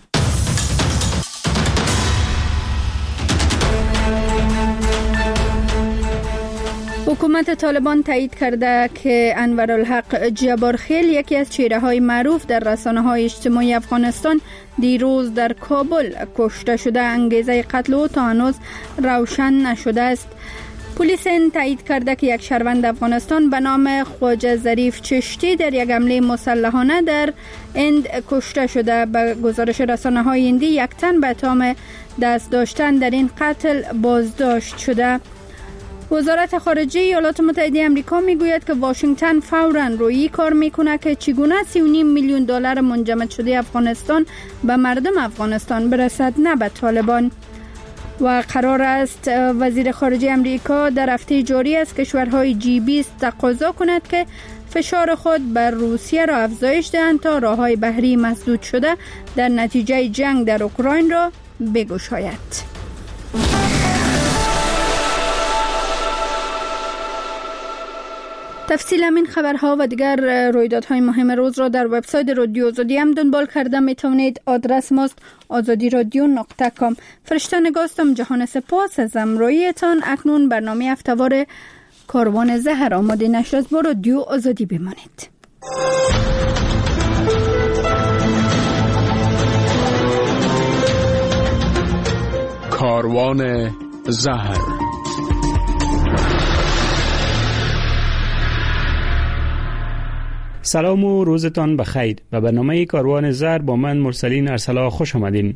حکومت طالبان تایید کرده که انورالحق جبارخیل، یکی از چهره‌های معروف در رسانه‌های اجتماعی افغانستان، دیروز در کابل کشته شده. انگیزه قتل او تا هنوز روشن نشده است. پلیس این تایید کرده که یک شهروند افغانستان به نام خواجه ظریف چشتی در یک حمله مسلحانه در هند کشته شده. به گزارش رسانه‌های هندی، یک تن به اتهام دست داشتن در این قتل بازداشت شده. وزارت خارجه ایالات متحده آمریکا میگوید که واشنگتن فوراً روی کار میکنه که چگونه سی و نیم میلیون دلار منجمد شده افغانستان به مردم افغانستان برسد، نه به طالبان. و قرار است وزیر خارجه آمریکا در هفته جاری است کشورهای جی بیست تقاضا کند که فشار خود بر روسیه را افزایش دهند تا راههای بحری مسدود شده در نتیجه جنگ در اوکراین را بگشاید. تفصیل همین خبرها و دیگر رویدادهای مهم روز را در وبسایت رادیو آزادی هم دنبال کرده میتونید. آدرس ماست آزادی رادیو نقطه کام. فرشته نگاستم. جهان سپاس از همراهیتان. اکنون برنامه هفته‌وار کاروان زهر آماده نشد. با رادیو آزادی بمانید. کاروان زهر. سلام و روزتان بخیر. به برنامه کاروان زهر با من مرسلین ارسلا خوش آمدین.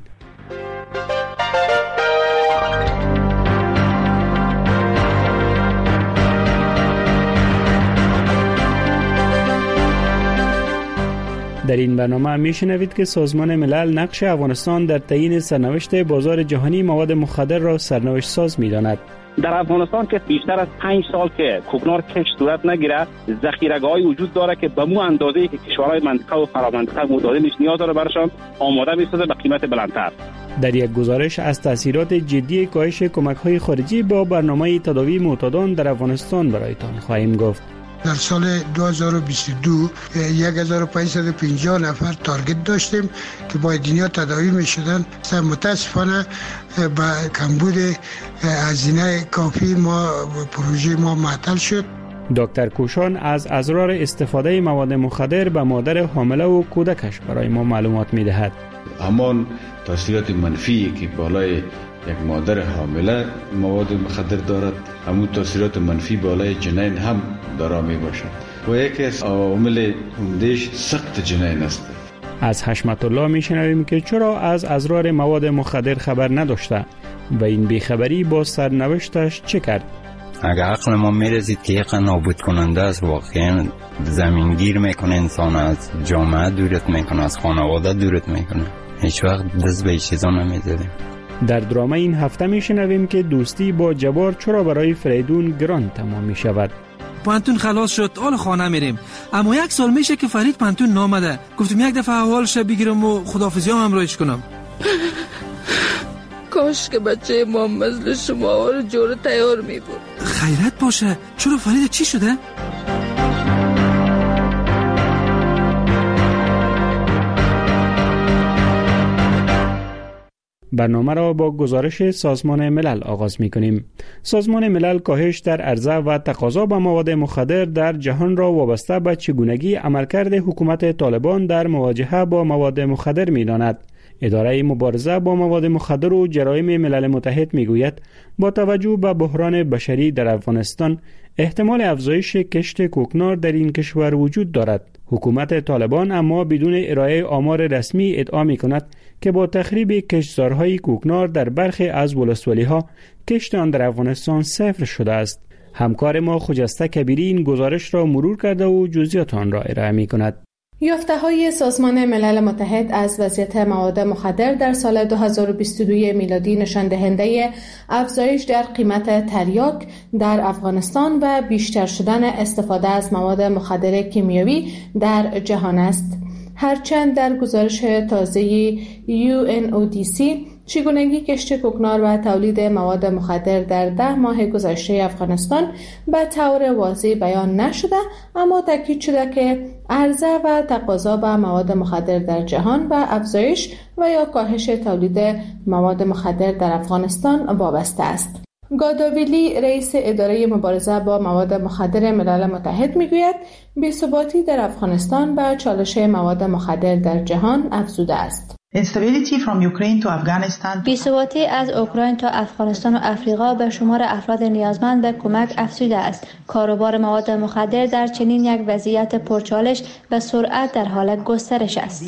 در این برنامه میشنوید که سازمان ملل نقش افغانستان در تعیین سرنوشت بازار جهانی مواد مخدر را سرنوشت ساز می‌داند. در افغانستان که بیشتر از پنج سال که کوکنار کش صورت نگیره، ذخیره‌های وجود داره که به مو اندازه‌ای که کشورهای منطقه و فرامنطقه متعادلش نیاز داره برشان آماده می‌سازه به قیمت بلندتر. در یک گزارش از تاثیرات جدی کاهش کمک‌های خارجی با برنامه تداوی معتادان در افغانستان برایتان خواهیم گفت. در سال دو هزار و بیست و دو یک هزار و پانصد و پنجاه نفر تارگت داشتیم که باید اینها تداوی می شدن. متاسفانه با کمبود هزینه کافی ما پروژه ما معطل شد. دکتر کوشان از اضرار استفاده مواد مخدر به مادر حامله و کودکش برای ما معلومات می دهد. همان تاثیرات منفی که بالای یک مادر حامله مواد مخدر دارد، همون تاثیرات منفی بالای جنین هم دارا می باشد و یکی از عوامل عمده‌اش سقط جنین است. از حشمت الله می شنویم که چرا از اضرار مواد مخدر خبر نداشته و این بیخبری با سرنوشتش چه کرد. اگر عقل ما میرسید که یک نابود کننده است، واقعا زمینگیر میکنه، انسان از جامعه دورت میکنه، از خانواده دورت میکنه. هیچ وقت دست به چیزا نمیزدیم. در درامه این هفته میشنویم که دوستی با جبار چرا برای فریدون گران تمام می شود. پانتون خلاص شد، حال خانه میریم، اما یک سال میشه که فرید پانتون نامده. گفتم یک دفعه احوالش بگیرم و خداحافظی هم همراهش کنم. کاش که بچه ما مثل شما رو جور تیار می بود. خیرت باشه. چرا فرید چی شده؟ برنامه را با گزارش سازمان ملل آغاز می کنیم. سازمان ملل کاهش در عرضه و تقاضا به مواد مخدر در جهان را وابسته به چگونگی عملکرد حکومت طالبان در مواجهه با مواد مخدر می داند. اداره مبارزه با مواد مخدر و جرایم ملل متحد می گوید با توجه به بحران بشری در افغانستان، احتمال افزایش کشت کوکنار در این کشور وجود دارد. حکومت طالبان اما بدون ارائه آمار رسمی ادعا می کند که با تخریب کشتزارهای کوکنار در برخی از ولسوالی‌ها کشت آن در افغانستان صفر شده است. همکار ما خجسته کبیری این گزارش را مرور کرده و جزئیات آن را ارائه می کند. یافته‌های سازمان ملل متحد از وضعیت مواد مخدر در سال دو هزار و بیست و دو میلادی نشان دهنده افزایش در قیمت تریاک در افغانستان و بیشتر شدن استفاده از مواد مخدر کیمیایی در جهان است. هرچند در گزارش تازه یو ان او دی سی چگونگی کشت کوکنار و تولید مواد مخدر در ده ماه گذشته افغانستان به طور واضح بیان نشده، اما تاکید شده که عرضه و تقاضا به مواد مخدر در جهان و افزایش و یا کاهش تولید مواد مخدر در افغانستان وابسته است. گاداویلی رئیس اداره مبارزه با مواد مخدر ملل متحد میگوید بی‌ثباتی در افغانستان به چالش مواد مخدر در جهان افزوده است. بی‌ثباتی از اوکراین تا افغانستان و افریقا به شمار افراد نیازمند به کمک افزوده است. کاروبار مواد مخدر در چنین یک وضعیت پرچالش به سرعت در حال گسترش است.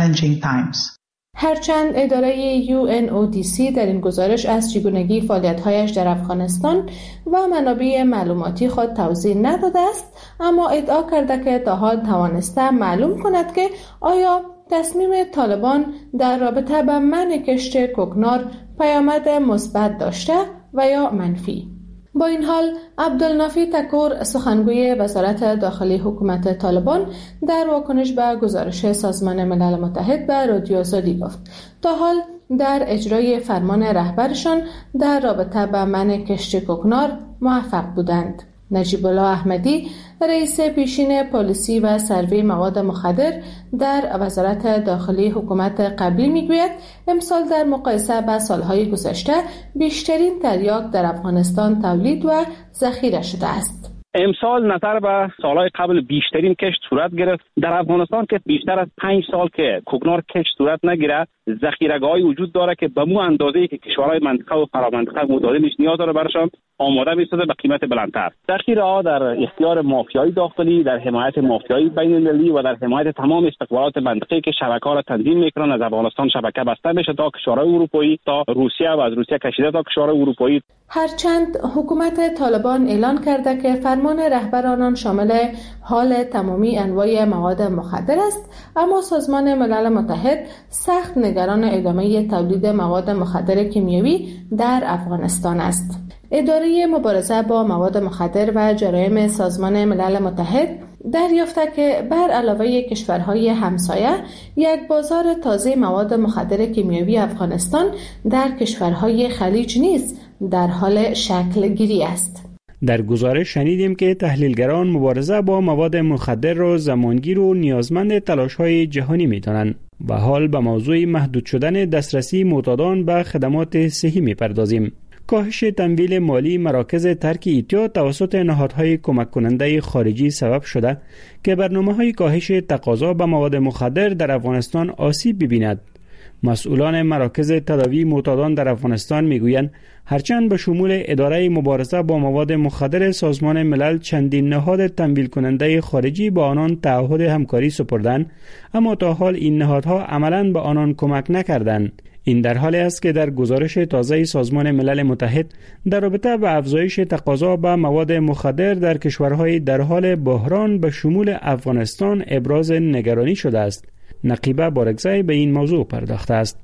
هرچند اداره یو ان او دی سی در این گزارش از چگونگی فعالیت‌هایش در افغانستان و منابع معلوماتی خود توضیح نداده است، اما ادعا کرده که تا حال توانسته معلوم کند که آیا تصمیم طالبان در رابطه با منع کشت کوکنار پیامد مثبت داشته و یا منفی. با این حال عبدالنافی تکور سخنگوی وزارت داخلی حکومت طالبان در واکنش به گزارش سازمان ملل متحد به رادیو آزادی گفت تا حال در اجرای فرمان رهبرشان در رابطه با منع کشت کوکنار موفق بودند. نجیب الله احمدی رئیس پیشین پالیسی و سروی مواد مخدر در وزارت داخلی حکومت قبلی میگوید امسال در مقایسه با سالهای گذشته بیشترین تریاک در افغانستان تولید و ذخیره شده است. امسال نظر به سالهای قبل بیشترین کشت صورت گرفت در افغانستان که بیشتر از پنج سال که کوکنار کشت صورت نگیره، ذخیره‌گاهی وجود داره که به مو اندازه‌ای که کشورهای منطقه و فرامنطقه متعادلش نیاز داره برشان آماده می‌سازه به قیمت بلندتر. ذخیره‌ها در اختیار مافیای داخلی، در حمایت مافیای بین‌المللی و در حمایت تمام استخبارات منطقه‌ای که شبکه‌ها را تنظیم می‌کنند. از افغانستان شبکه بسته میشه تا کشورهای اروپایی، تا روسیه و از روسیه کشیده تا کشورهای اروپایی. هرچند حکومت طالبان اعلان کرده که فرمان رهبر آنان شامل حال تمامی انواع مواد مخدر است، اما سازمان ملل متحد سخت نگران ادامه تولید مواد مخدر کیمیایی در افغانستان است. اداره مبارزه با مواد مخدر و جرایم سازمان ملل متحد دریافته که بر علاوه کشورهای همسایه یک بازار تازه مواد مخدر کیمیایی افغانستان در کشورهای خلیج نیز در حال شکل گیری است. در گزارش شنیدیم که تحلیلگران مبارزه با مواد مخدر را زمانگیر و نیازمند تلاش‌های جهانی می‌دانند و حال به موضوع محدود شدن دسترسی معتادان به خدمات صحی می‌پردازیم. کاهش تمویل مالی مراکز ترک ایتیا توسط نهادهای کمک کننده خارجی سبب شده که برنامه‌های کاهش تقاضا به مواد مخدر در افغانستان آسیب ببیند. مسئولان مراکز تداوی معتادان در افغانستان میگویند هرچند به شمول اداره مبارزه با مواد مخدر سازمان ملل چندین نهاد تمویل کننده خارجی با آنان تعهد همکاری سپردند، اما تا حال این نهادها عملاً به آنان کمک نکردند. این در حالی است که در گزارش تازه سازمان ملل متحد در رابطه با افزایش تقاضا به مواد مخدر در کشورهای در حال بحران به شمول افغانستان ابراز نگرانی شده است. نقیبه بارگزای به این موضوع پرداخته است.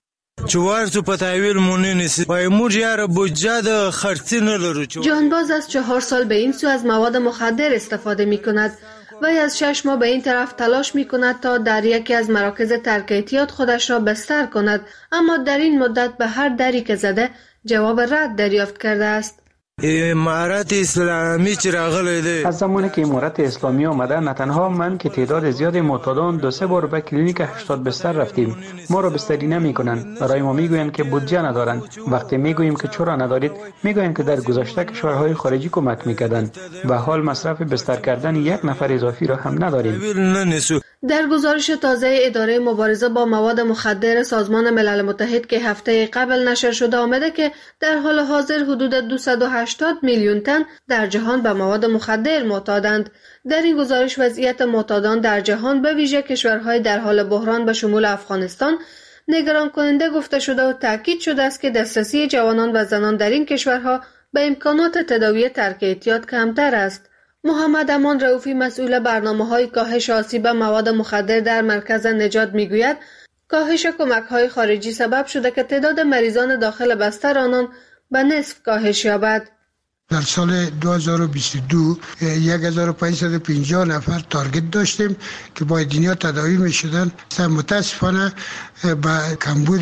جانباز از چهار سال به این سو از مواد مخدر استفاده می کند و از شش ماه به این طرف تلاش می کند تا در یکی از مراکز ترک اعتیاد خودش را بستر کند، اما در این مدت به هر دری که زده جواب رد دریافت کرده است. امارت اسلامی چی راغلی دی؟ از زمانی که امارت اسلامی آمده نه تنها من که تعداد زیاد معتادان دو سه بار به کلینیک هشتاد بستر رفتیم، ما را بستری نمی کنند. برای ما میگویند که بودجه ندارند. وقتی میگوییم که چرا ندارید میگویند که در گذشته کشورهای خارجی کمک میکردند و حال مصرف بستر کردن یک نفر اضافی را هم نداریم. در گزارش تازه اداره مبارزه با مواد مخدر سازمان ملل متحد که هفته قبل نشر شده آمده که در حال حاضر حدود دویست و هشتاد میلیون تن در جهان به مواد مخدر معتادند. در این گزارش وضعیت معتادان در جهان به ویژه کشورهای در حال بحران به شمول افغانستان نگران کننده گفته شده و تاکید شده است که دسترسی جوانان و زنان در این کشورها به امکانات تداوی ترک اعتیاد کمتر است. محمد امان رؤوفی مسئول برنامه‌های کاهش آسیب مواد مخدر در مرکز نجات میگوید کاهش کمک‌های خارجی سبب شده که تعداد مریضان داخل بستر آنان به نصف کاهش یابد. در سال دو هزار و بیست و دو یک هزار و پانصد و پنجاه نفر تارگت داشتیم که باید دنیا تداوی می شدن. متاسفانه با کمبود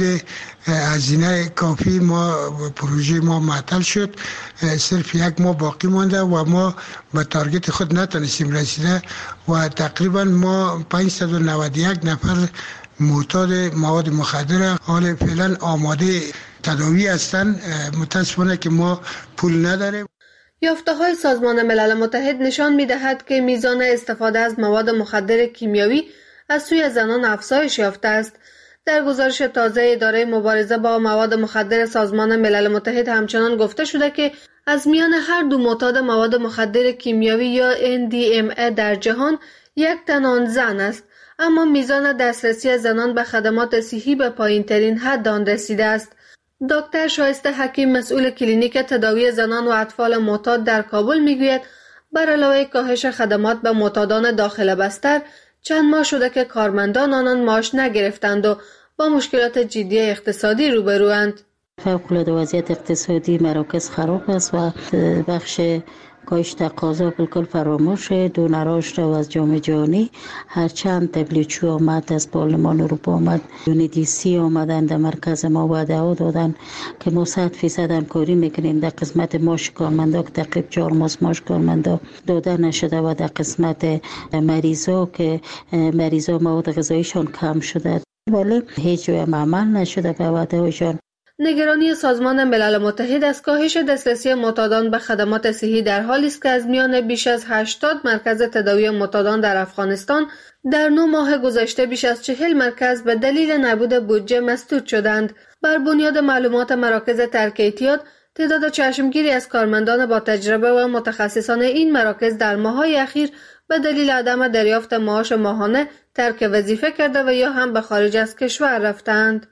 هزینه کافی ما پروژه ما معطل شد. صرف یک ماه باقی مانده و ما به تارگت خود نتونستیم رسیده و تقریبا ما پانصد و نود و یک نفر معتاد مواد مخدر حال فعلا آماده تداوی هستند. متاسفانه که ما پول نداریم. یافته‌های سازمان ملل متحد نشان می‌دهد که میزان استفاده از مواد مخدر کیمیایی از سوی زنان افزایش یافته است. در گزارش تازه اداره مبارزه با مواد مخدر سازمان ملل متحد همچنان گفته شده که از میان هر دو معتاد مواد مخدر کیمیایی یا ان دی ام ای در جهان یک تن آن زن است، اما میزان دسترسی زنان به خدمات صحی به پایین‌ترین حد آن رسیده است. دکتر شایسته حکیم مسئول کلینیک تداوی زنان و اطفال معتاد در کابل میگوید بر علاوه کاهش خدمات به معتادان داخل بستر چند ماه شده که کارمندان آنان معاش نگرفتند و با مشکلات جدی اقتصادی روبروند. فوق‌العاده وضعیت اقتصادی مراکز خراب است و بخش کاهش تقاضا بالکل فراموش. دونراش را از جامعه جهانی هرچند دبلیو آمد، از پارلمان اروپا آمد، یونیدیسی آمدن در مرکز ما وعده ها دادن که ما صد فیصد همکاری میکنیم در قسمت ماش کارمندا که تقریبا چهار ماه ماش کارمندا داده نشده و در قسمت مریضا که مریضا مواد غذاییشان کم شده ولی هیچ جای عمل نشده به وعده هایشان. نگرانی سازمان ملل متحد از کاهش دسترسی معتادان به خدمات صحی در حالی است که از میان بیش از هشتاد مرکز تداوی معتادان در افغانستان در نه ماه گذشته بیش از چهل مرکز به دلیل نبود بودجه مسدود شدند. بر بنیاد معلومات مراکز ترک اعتیاد، تعداد چشمگیری از کارمندان با تجربه و متخصصان این مراکز در ماه‌های اخیر به دلیل عدم دریافت معاش ماهانه ترک وظیفه کرده و یا هم به خارج از کشور رفتند.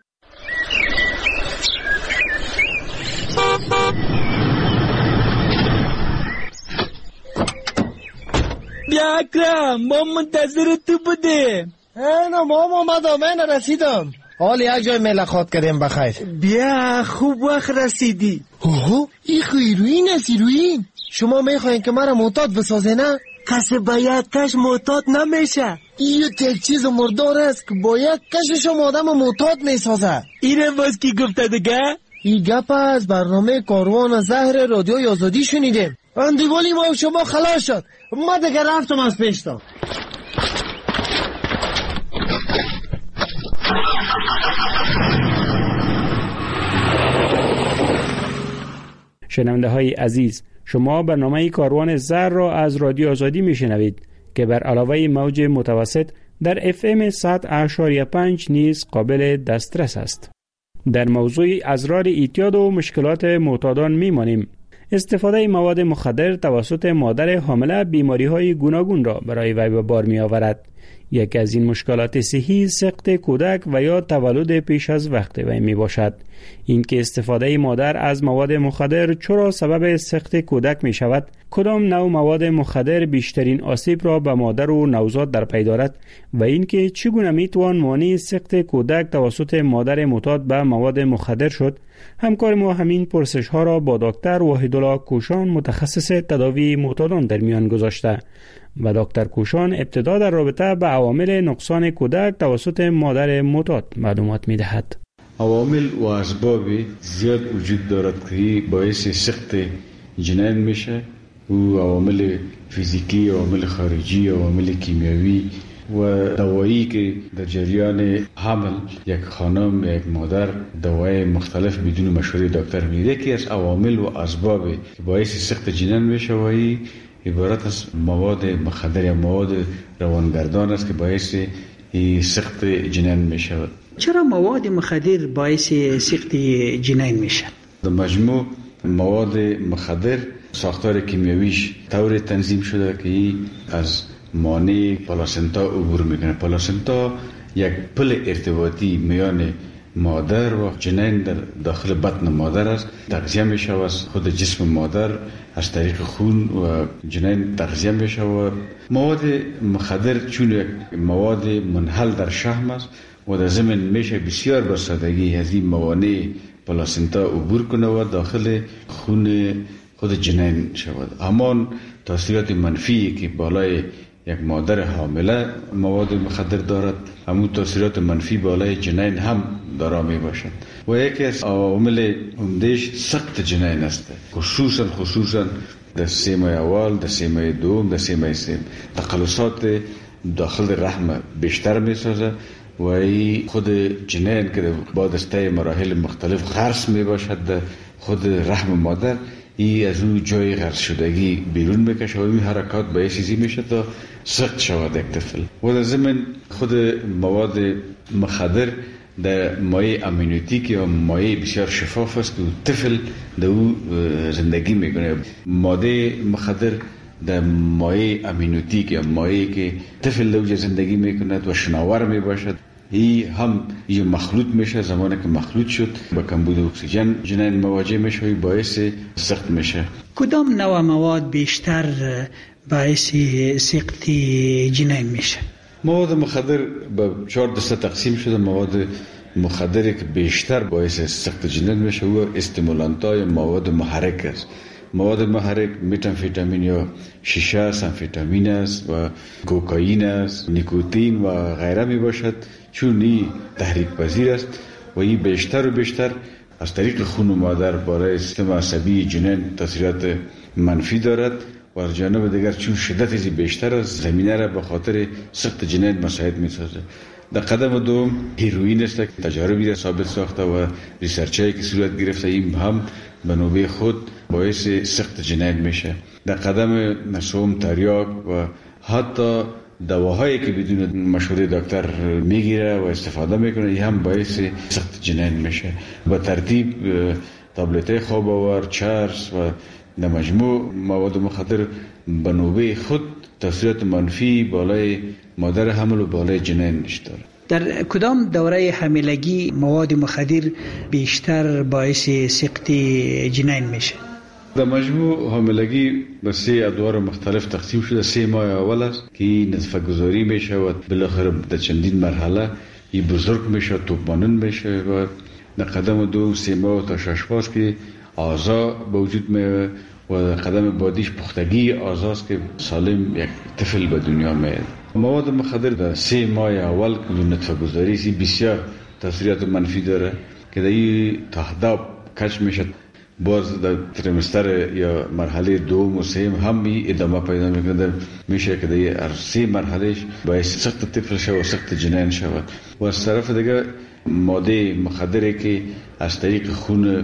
بیا اکرم، ما منتظر تو بودیم. اینا ما آمدم، من رسیدم. حال یک جای ملاقات کردیم بخیر. بیا خوب وقت رسیدی. اوه این خیروین است ایروین. شما میخواین که مرا معتاد بسازه نه؟ کسی باید کش معتاد نمیشه. این یک چیز مردار است که باید کشش آدم معتاد میسازه. اینم باز کی گفته دیگه؟ این گپ از برنامه کاروان زهر رادیوی آزادی شنیدیم. اندیوالی ما و شما خلاص شد. ما دیگه رفتم از پیشتا. شنونده های عزیز، شما برنامه کاروان زهر را از رادیو آزادی میشنوید که بر علاوه موج متوسط در اف ام صد و پنج نیز قابل دسترس است. در موضوع ازرار اعتیاد و مشکلات معتادان میمانیم. استفاده مواد مخدر توسط مادر حامله بیماری‌های گوناگون را برای وی به بار می‌آورد. یکی از این مشکلات صحی سقط کودک و یا تولد پیش از وقت وی میباشد. این که استفاده مادر از مواد مخدر چرا سبب سقط کودک می شود، کدام نوع مواد مخدر بیشترین آسیب را به مادر و نوزاد در پی دارد و این که چگونه می توان مانع سقط کودک توسط مادر معتاد به مواد مخدر شد، همکار ما همین پرسش ها را با دکتر وحیدالله کوشان متخصص تداوی معتادان در میان گذاشته و دکتر کوشان ابتدا در رابطه با عوامل نقصان کودک توسط مادر معتاد معلومات می دهد. عوامل و اسباب زیاد وجود دارد که باعث سقط جنین میشه و عوامل فیزیکی، عوامل خارجی، عوامل کیمیایی و دوایی که در جریان حمل یک خانم یک مادر دوای مختلف بدون مشوره دکتر میده که از عوامل و اسباب که باعث سقط جنین میشه و عبارت از مواد مخدر یا مواد روانگردان است که باعث سقط جنین می شود. چرا مواد مخدر باعث سقط جنین میشه؟ در مجموع مواد مخدر ساختار کیمیاییش طور تنظیم شده که از مانع پلاسنتا عبور میکنه. پلاسنتا یک پل ارتباطی میان مادر و جنین در داخل بطن مادر است. تغذیه میشه از خود جسم مادر از طریق خون و جنین تغذیه میشه و مواد مخدر چون یک مواد منحل در شحم است و در ضمن میشه بسیار با سادگی از این موانع پلاسنتا عبور کنه و داخل خون خود جنین شود. همان تاثیرات منفی که بالای یک مادر حامله مواد مخدر دارد، همون تاثیرات منفی بالای جنین هم دارا می باشد و یکی از عوامل عمده‌اش سقط جنین است، خصوصا خصوصا در سه ماه اول، در سه ماه دوم، در سه ماه سوم تقلصات داخل رحم بیشتر می سازد و ای خود جنین که بعد از طی مراحل مختلف غرس می باشد در خود رحم مادر، ای از اون جای غرس شدگی بیرون میکشه و این حرکات باعث چیزی میشه تا سقط شود یک طفل. و در ضمن خود مواد مخدر در مایع امینوتیک یا مایع بسیار شفاف است که طفل در او زندگی میکنه. ماده مخدر در مایع امینوتیک یا مایعی که طفل در او زندگی میکند و شناور میباشد، ای هم یه مخلوط میشه. زمانی که مخلوط شد با کمبود اکسیژن جنین مواجه میشه و باعث سقط میشه. کدام نوع مواد بیشتر باعث سقط جنین میشه؟ مواد مخدر به چهار دسته تقسیم شده. مواد مخدری که بیشتر باعث سقط جنین میشه و استیمولانت‌های مواد محرک است. مواد محرک متامفتامین یا شیشه، سامفتامین است و کوکائین است، نیکوتین و غیره می باشد. چون این تحریک پذیر است و این بیشتر و بیشتر از طریق خون مادر برای سیستم عصبی جنین تاثیرات منفی دارد و از جانب دیگر چون شدت از بیشتر است زمینه را به خاطر سقط جنین مساعد می سازد. در قدم دوم هیروئین است که تجاربی را ثابت ساخته و ریسرچایی که صورت گرفته این هم به نوبه خود باعث سقط جنین میشه. در قدم سوم تریاک و حتی دواهایی که بدون مشوره دکتر میگیره و استفاده میکنه این هم باعث سقط جنین میشه. به ترتیب تابلت خواب آور، چرس و در مجموع مواد مخدر به نوبه خود تاثیرات منفی بالای مادر حمل و بالای جنین داره. در کدام دوره حاملگی مواد مخدر بیشتر باعث سقط جنین میشه؟ در مجموع حاملگی به سه ادوار مختلف تقسیم شده. سه ماه اول است که نطفه گذاری میشه و بالاخره در چندین مرحله این بزرگ میشه، توپمانون میشه و در قدم دو سه ماه تا شش ماه که اعضا به وجود میاد و در قدم بعدیش پختگی اعضاست که سالم یک طفل به دنیا میاد. مواد مخدر در سه ماه اول که نطفه گذاری سی بسیار تاثیرات منفی داره که در این تهداب کش میشه. باز در تریمستر یا مرحله دوم و سوم هم ادامه پیدا میکنه. میشه که در هر سه مرحلهش باعث سقط طفل شود و سقط جنین شود. و از طرف دیگه ماده مخدری که از طریق خون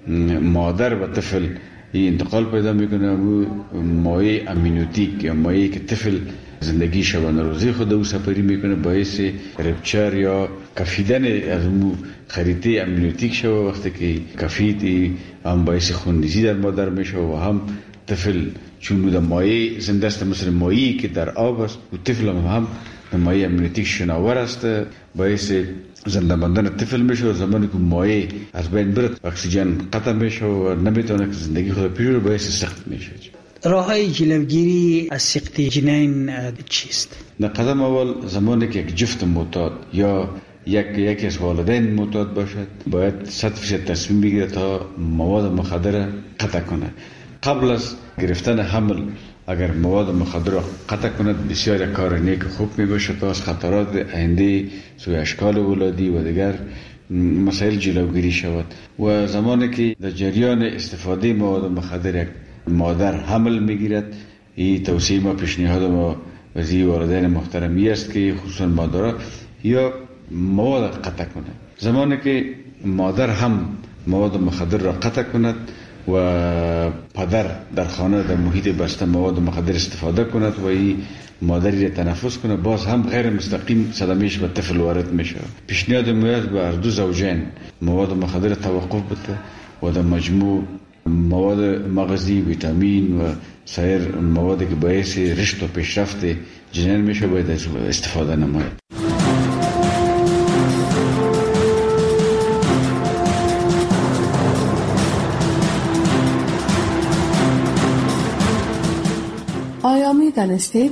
مادر و طفل انتقال پیدا میکنه و مایع امینوتیک یا مایعی که طفل زندگی شبانه روزی خود او سپری میکنه باعث رپچر یا کفیدن از اون خریطه امینوتیک شود. وقتی که کفید هم باعث خونریزی در مادر میشه و هم طفل چون در مایع زنده است مثل مایعی که در آب است و طفل هم هم مایع امینوتیک شناور است باعث زنده ماندن طفل میشه و زمانی که مایع از بین برد اکسیژن قطع میشه و نمیتونه که زندگی خود پیش رو باعث سقط میشه. راه های جلوگیری از سقط جنین چیست؟ در قدم اول زمانی که یک جفت معتاد یا یک یکی از والدین معتاد باشد باید صد فیصد تصمیم بگیره تا مواد مخدر قطع کنه. قبل از گرفتن حمل اگر مواد مخدر را قطع کند بسیار کار نیک خوب می باشه تا از خطرات آینده سوی اشکال ولادی و دیگر مسائل جلوگیری شود. و زمانی که در جریان استفاده مواد مخدر یک مادر حمل میگیرد این توصیه ما پیشنهاد ما وزیر والدین محترمی است که خصوصا مادرها یا مواد قطع کند. زمانی که مادر هم مواد مخدر را قطع کند و پدر در خانه در محیط بسته مواد مخدر استفاده کند و این مادری را تنفس کنه، باز هم غیر مستقیم صدمهش به طفل وارد میشه. پیشنهاد میاد به هر دو زوجین مواد مخدر توقف بده و در مجموع مواد مغزی، ویتامین و سایر موادی که باعث رشد و پیشرفت جنین میشه باید استفاده نماید. آیا می دانستید؟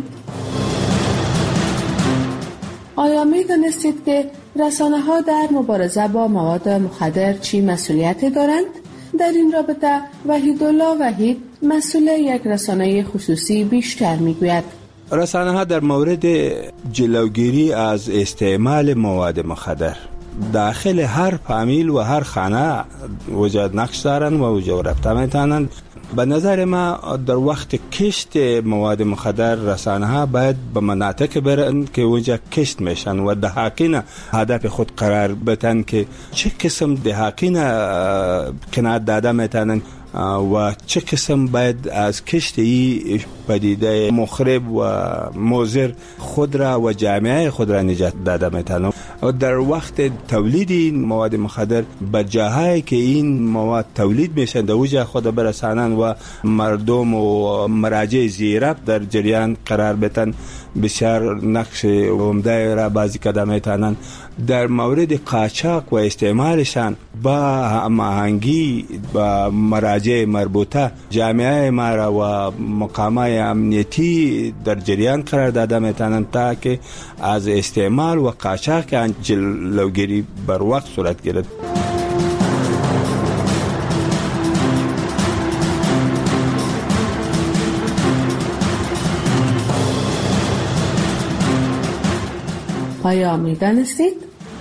آیا می دانستید که رسانه ها در مبارزه با مواد مخدر چی مسئولیت دارند؟ در این رابطه وحیدالله وحید مسئول یک رسانه خصوصی بیشتر می گوید. رسانه ها در مورد جلوگیری از استعمال مواد مخدر داخل هر فامیل و هر خانه وجود نقش دارند و وجود رفته میتونند. به نظر ما در وقت کشت مواد مخدر رسانه ها باید به مناطق برند که اونجا کشت میشن و دهاقین هدف خود قرار بدن که چه قسم دهاقین کنار داده میتونن و چه قسم باید از کشت ای پدیده مخرب و مضر خود را و جامعه خود را نجات داده میتونن. در وقت تولید این مواد مخدر به جاهایی که این مواد تولید میشن در اوجا خود برسانن و مردم و مراجع زیراب در جریان قرار بدن، بسیار نقش عمده را بازی کرده میتونن. در مورد قاچاق و استعمالشان با هماهنگی با مراجع مربوطه جامعه ما را و مقامات امنیتی در جریان قرار داده میتونن تا که از استعمال و قاچاق جلوگیری بر وقت صورت گیرد. آیا می دانستید؟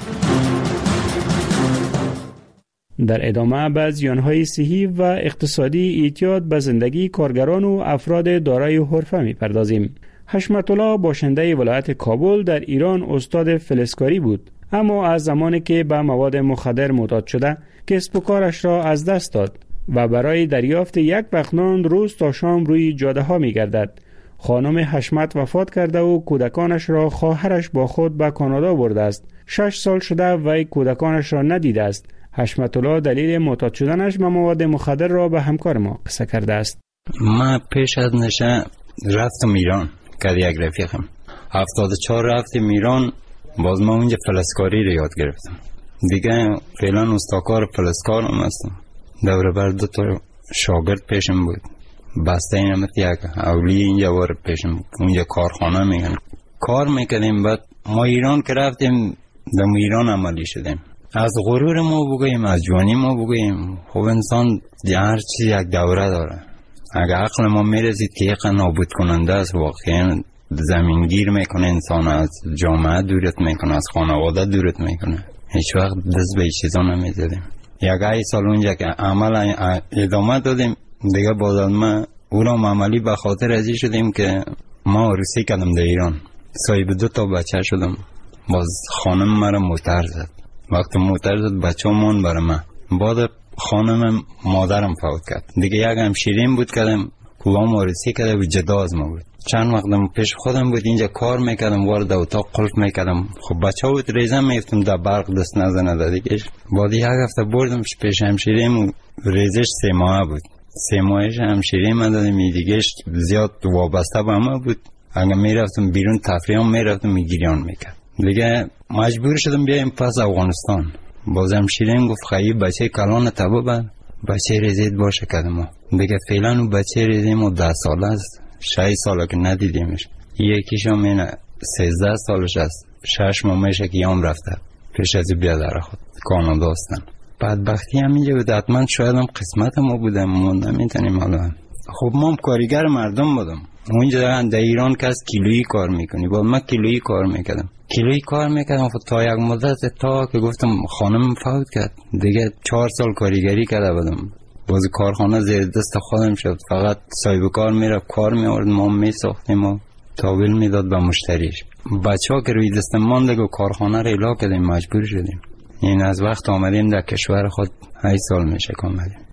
در ادامه به زیانهای صحی و اقتصادی اعتیاد به زندگی کارگران و افراد دارای حرفه می پردازیم. حشمت الله باشنده ولایت کابل در ایران استاد فلزکاری بود، اما از زمانی که به مواد مخدر معتاد شده کسب و کارش را از دست داد و برای دریافت یک وقت نان روز تا شام روی جاده ها می گردد. خانم حشمت وفات کرده و کودکانش را خواهرش با خود به کانادا برده است. شش سال شده و کودکانش را ندیده است. حشمت الله دلیل معتاد شدنش به مواد مخدر را به همکار ما قصه کرده است. ما پیش از نشه رفتم ایران که یک رفیقم هفتاد و چهار رفتم ایران، باز ما اونجا فلزکاری رو یاد گرفتم. دیگه فعلا استاکار فلزکارم هستم. دوره بر دو تا شاگرد پیشم بود، بسته این همت یک اولی اینجا وارد پیشم بود. اونجا کارخانه میگن کار میکنیم. بعد ما ایران که رفتیم در ایران عملی شدیم. از غرور ما بگویم، از جوانی ما بگویم، خب انسان هر چیز یک دوره داره. اگه عقل ما میرسید که یک نابود کننده است، واقعا زمینگیر میکنه انسان، از جامعه دورت میکنه، از خانواده دورت میکنه. هیچ وقت دست به چیزا نمیزدیم. یک ای سال اونجا که عمل ادامه دادیم دیگه، باز ما او را عملی به خاطر ازی شدیم که ما عروسی کردم در ایران، صاحب دو تا بچه شدم. باز خانم مرا موتر زد. وقتی موتر زد بچه مون برای من. بعد خانم مادرم فوت کرد. دیگه یک همشیرین بود کردم، کلام عروسی کرده و جدا از ما بود. چند وقتم پیش خودم بود اینجا کار میکردم، وارد اتاق قلف میکردم. خب بچه ها بود ریزم میفتم در برق دست نزنه دیگه. بعد یک هفته بردم پیش همشیرین، ریزش سه ماه بود. سه ماهش همشیرین من دادم، دیگه زیاد وابسته به ما بود. اگه میرفتم بیرون تفریح هم میرفتم میگیریان میکرد. دیگه مجبور شدم بیایم پس افغانستان. باز همشیرین گفت خیلی بچه کلان تبا بند بچه ریزید باشه کدم. دیگه فعلا اون بچه ریزیم و ده ساله است، شش ساله که ندیدیمش. یکیش هم اینه سیزده سالش است، شش ماهشه که هم رفته پیش از بیادر خود کانادا هستن. بدبختی همینجا بود. حتما شاید هم قسمت ما بودم، ما نمیتونیم. حالا خب ما هم کارگر مردم بودم. اونجا در ایران که از کیلویی کار میکنی، با من کیلویی کار میکردم کیلویی کار میکردم تا یک مدت، تا که گفتم خانم فوت کرد دیگه. چهار سال کارگری کرده بودم. باز کارخانه زیر دست خودم شد، فقط صاحب کار میرفت کار میورد، ما میساختیم و تحویل میداد به مشتریش. بچه ها که روی دست مانده و کارخانه رو الا کردیم، مجبور شدیم. این از وقت آمدیم در کشور خود هشت سال میشه که آمدیم.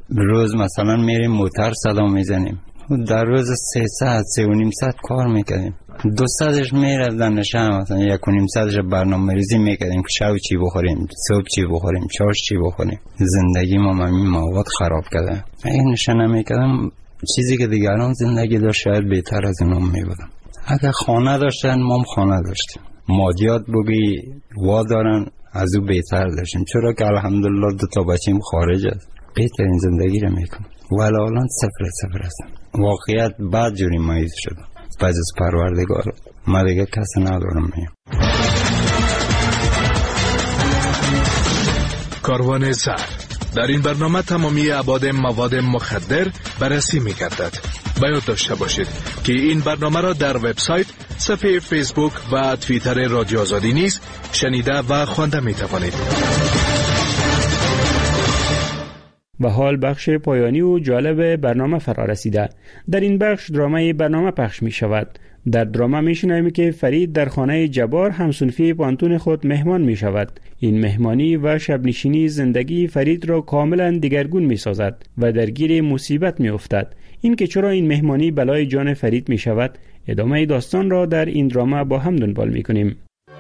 روز مثلا میریم موتر صدا میزنیم، در روز سه ساعت سه و نیم ساعت کار میکردیم. دو ساعتش میرفتن نشان مثلا یک و نیم ساعتش برنامه ریزی میکردیم که شب چی بخوریم، صبح چی بخوریم، چاش چی بخوریم. زندگی ما همین مواد خراب کرده. این نشان نمیکردم چیزی که دیگران زندگی داشت شاید بهتر از اونم میبودم. اگر خانه داشتن ما هم خانه داشتیم، مادیات بگی وا دارن از او بهتر داشتیم، چرا که الحمدلله دو تا بچیم خارج است، بهترین زندگی رو میکنم. ولی الان صفر صفر هستم. واقعیت بعد جوری مایز شدم. بعد از پروردگار ما دیگه کسی ندارم. میم کاروان زهر. در این برنامه تمامی ابعاد مواد مخدر بررسی می‌گردد. باید داشته باشید که این برنامه را در وبسایت، صفحه فیسبوک و توییتر رادیو آزادی نیز شنیده و خوانده می‌توانید. و حال بخش پایانی و جالب برنامه فرا رسیده. در این بخش درامه برنامه پخش می شود. در درامه می شنویم که فرید در خانه جبار همسنفی پانتون خود مهمان می شود. این مهمانی و شبنشینی زندگی فرید را کاملا دیگرگون می سازد و درگیر مصیبت می افتد. این که چرا این مهمانی بلای جان فرید می شود، ادامه داستان را در این درامه با هم دنبال می کنیم.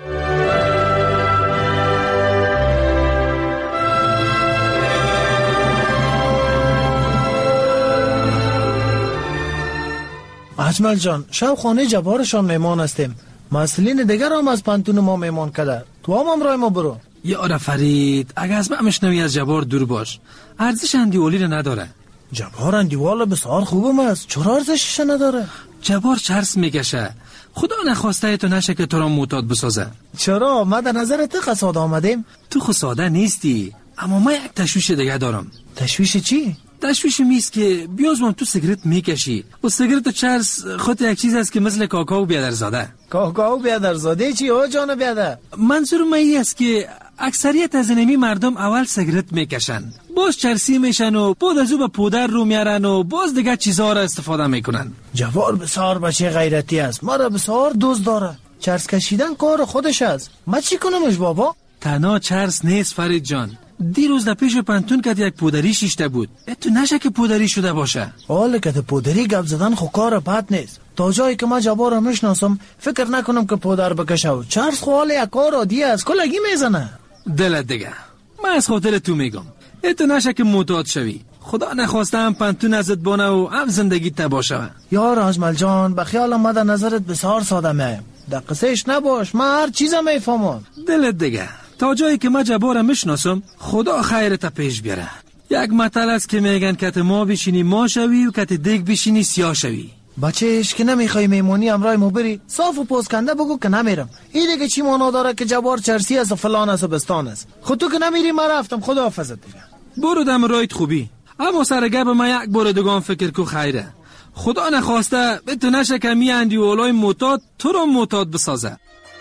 اجمل جان، شب خانه جبارشان میمان هستیم. مسئولین دیگر هم از پانتون ما میمان کده. تو هم همراه ما برو. یاره فرید، اگه از من مشنوی از جبار دور باش. ارزش اندیوالی رو نداره. جبار اندیوال بسیار خوبم است. چرا ارزشش نداره؟ جبار چرس میکشه. خدا نخواسته تو نشه که تو را معتاد بسازه. چرا؟ ما در نظر تو قصاد آمدیم. تو خساده نیستی، اما من یک تشویش دیگه دارم. تشویش چی؟ تشویش میست که بیاز من تو سیگرت میکشی و سیگرت و چرس خود یک چیز است که مثل کاکائو بیادرزاده. کاکائو بیادرزاده چی او جان بیادر؟ منظور من این است که اکثریت از اینمی مردم اول سیگرت میکشن، باز چرسی میشن و بعد از او به پودر رو میارن و باز دیگه چیزها را استفاده میکنن. جوار بسیار بچه غیرتی است، ما را بسیار دوست داره. چرس کشیدن کار خودش است. ما چی کنمش بابا؟ تنها چرس نیست فرید جان. دیروز در پیش پنتون که یک پودری شیشته بود. تو نشه که پودری شده باشه. حالا که پودری گپ زدن خو کار بد نیست. تا جایی که ما جبار رو میشناسم فکر نکنم که پودر بکشه و چرس خو حال یک کار عادی است، کلگی میزنه. دلت دیگه، من از خاطر تو میگم تو نشه که معتاد شوی. خدا نخواسته هم پنتون ازت بانه و هم زندگی تباه شوه. یار اجمل جان، به خیال ما در نظرت بسیار ساده میم. در قصهش نباش، من هر چیزم میفهمم. دلت دیگه، تا جایی که ما جبار میشناسم خدا خیرت پیش بیاره. یک مطلب است که میگن کت ما بشینی ما شوی و کت دیگ بشینی سیاه شوی. بچهش که نمیخوای میمونی امرای ما بری، صاف و پوسکنده بگو که نمیرم. این دیگه چی معنا داره که جبار چرسی است و فلان است و بستان است. خود تو که نمیری ما رفتم، خدا حافظت دیگه. برو دم رایت خوبی، اما سر گپ ما یک بار دگان فکر کو خیره. خدا نخواسته تو نشه که می اندی اولای معتاد تو رو معتاد بسازه.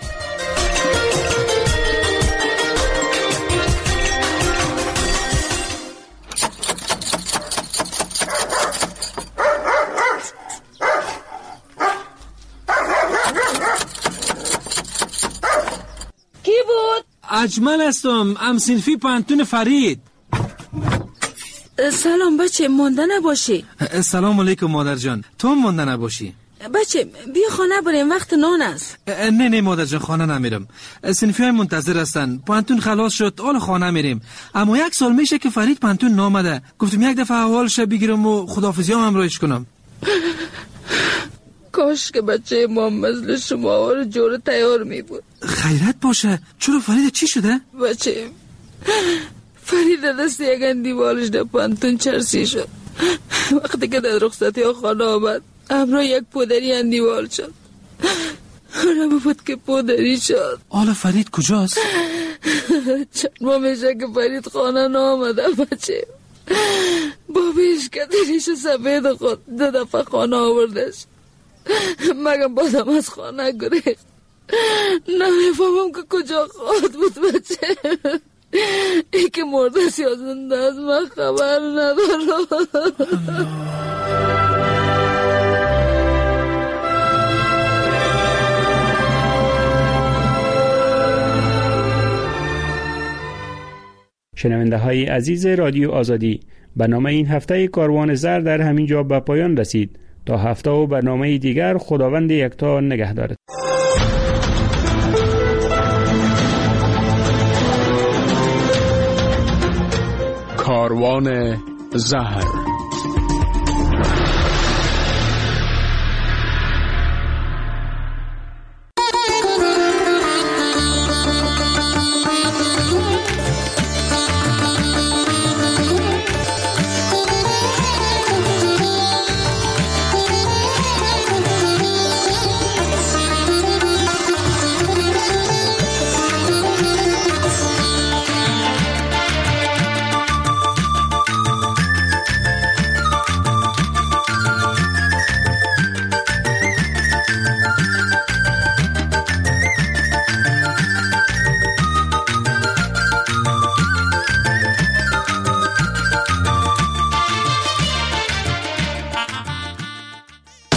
اجمل هستم، امسینفی پانتون فرید. سلام بچه، مانده نباشی. سلام علیکم مادر جان، تو مانده نباشی. بچه بیا خانه بریم، وقت نان است. نه نه مادر جان، خانه نمیرم. سنفی های منتظر هستن، پانتون خلاص شد، حالا خانه میریم. اما یک سال میشه که فرید پانتون نامده. گفتم یک دفعه احوالش بگیرم و خداحافظی هم همراهش کنم. کاش که بچه ما مثل شما رو جور تیار می بود. خیرت باشه. چرا فرید چی شده؟ بچه فرید دست یک اندیوالش در پانتون چرسی شد. وقتی که در رخصتی ها خانه آمد همراه یک پودری اندیوال شد. حالا بود که پودری شد. حالا فرید کجاست؟ چند ما میشه که فرید خانه نامده بچه. بابیش که دریش سفید خود دو دفعه خانه آوردش. مگم بازم از خانه گریخت. نمیفهمم که کجا خواهد بود بچه. ای که مرده یا زنده از من خبر ندارم. شنونده های عزیز رادیو آزادی، برنامه این هفته کاروان زر در همین جا به پایان رسید. تا هفته و برنامه دیگر خداوند یکتا نگهدارد. کاروان زهر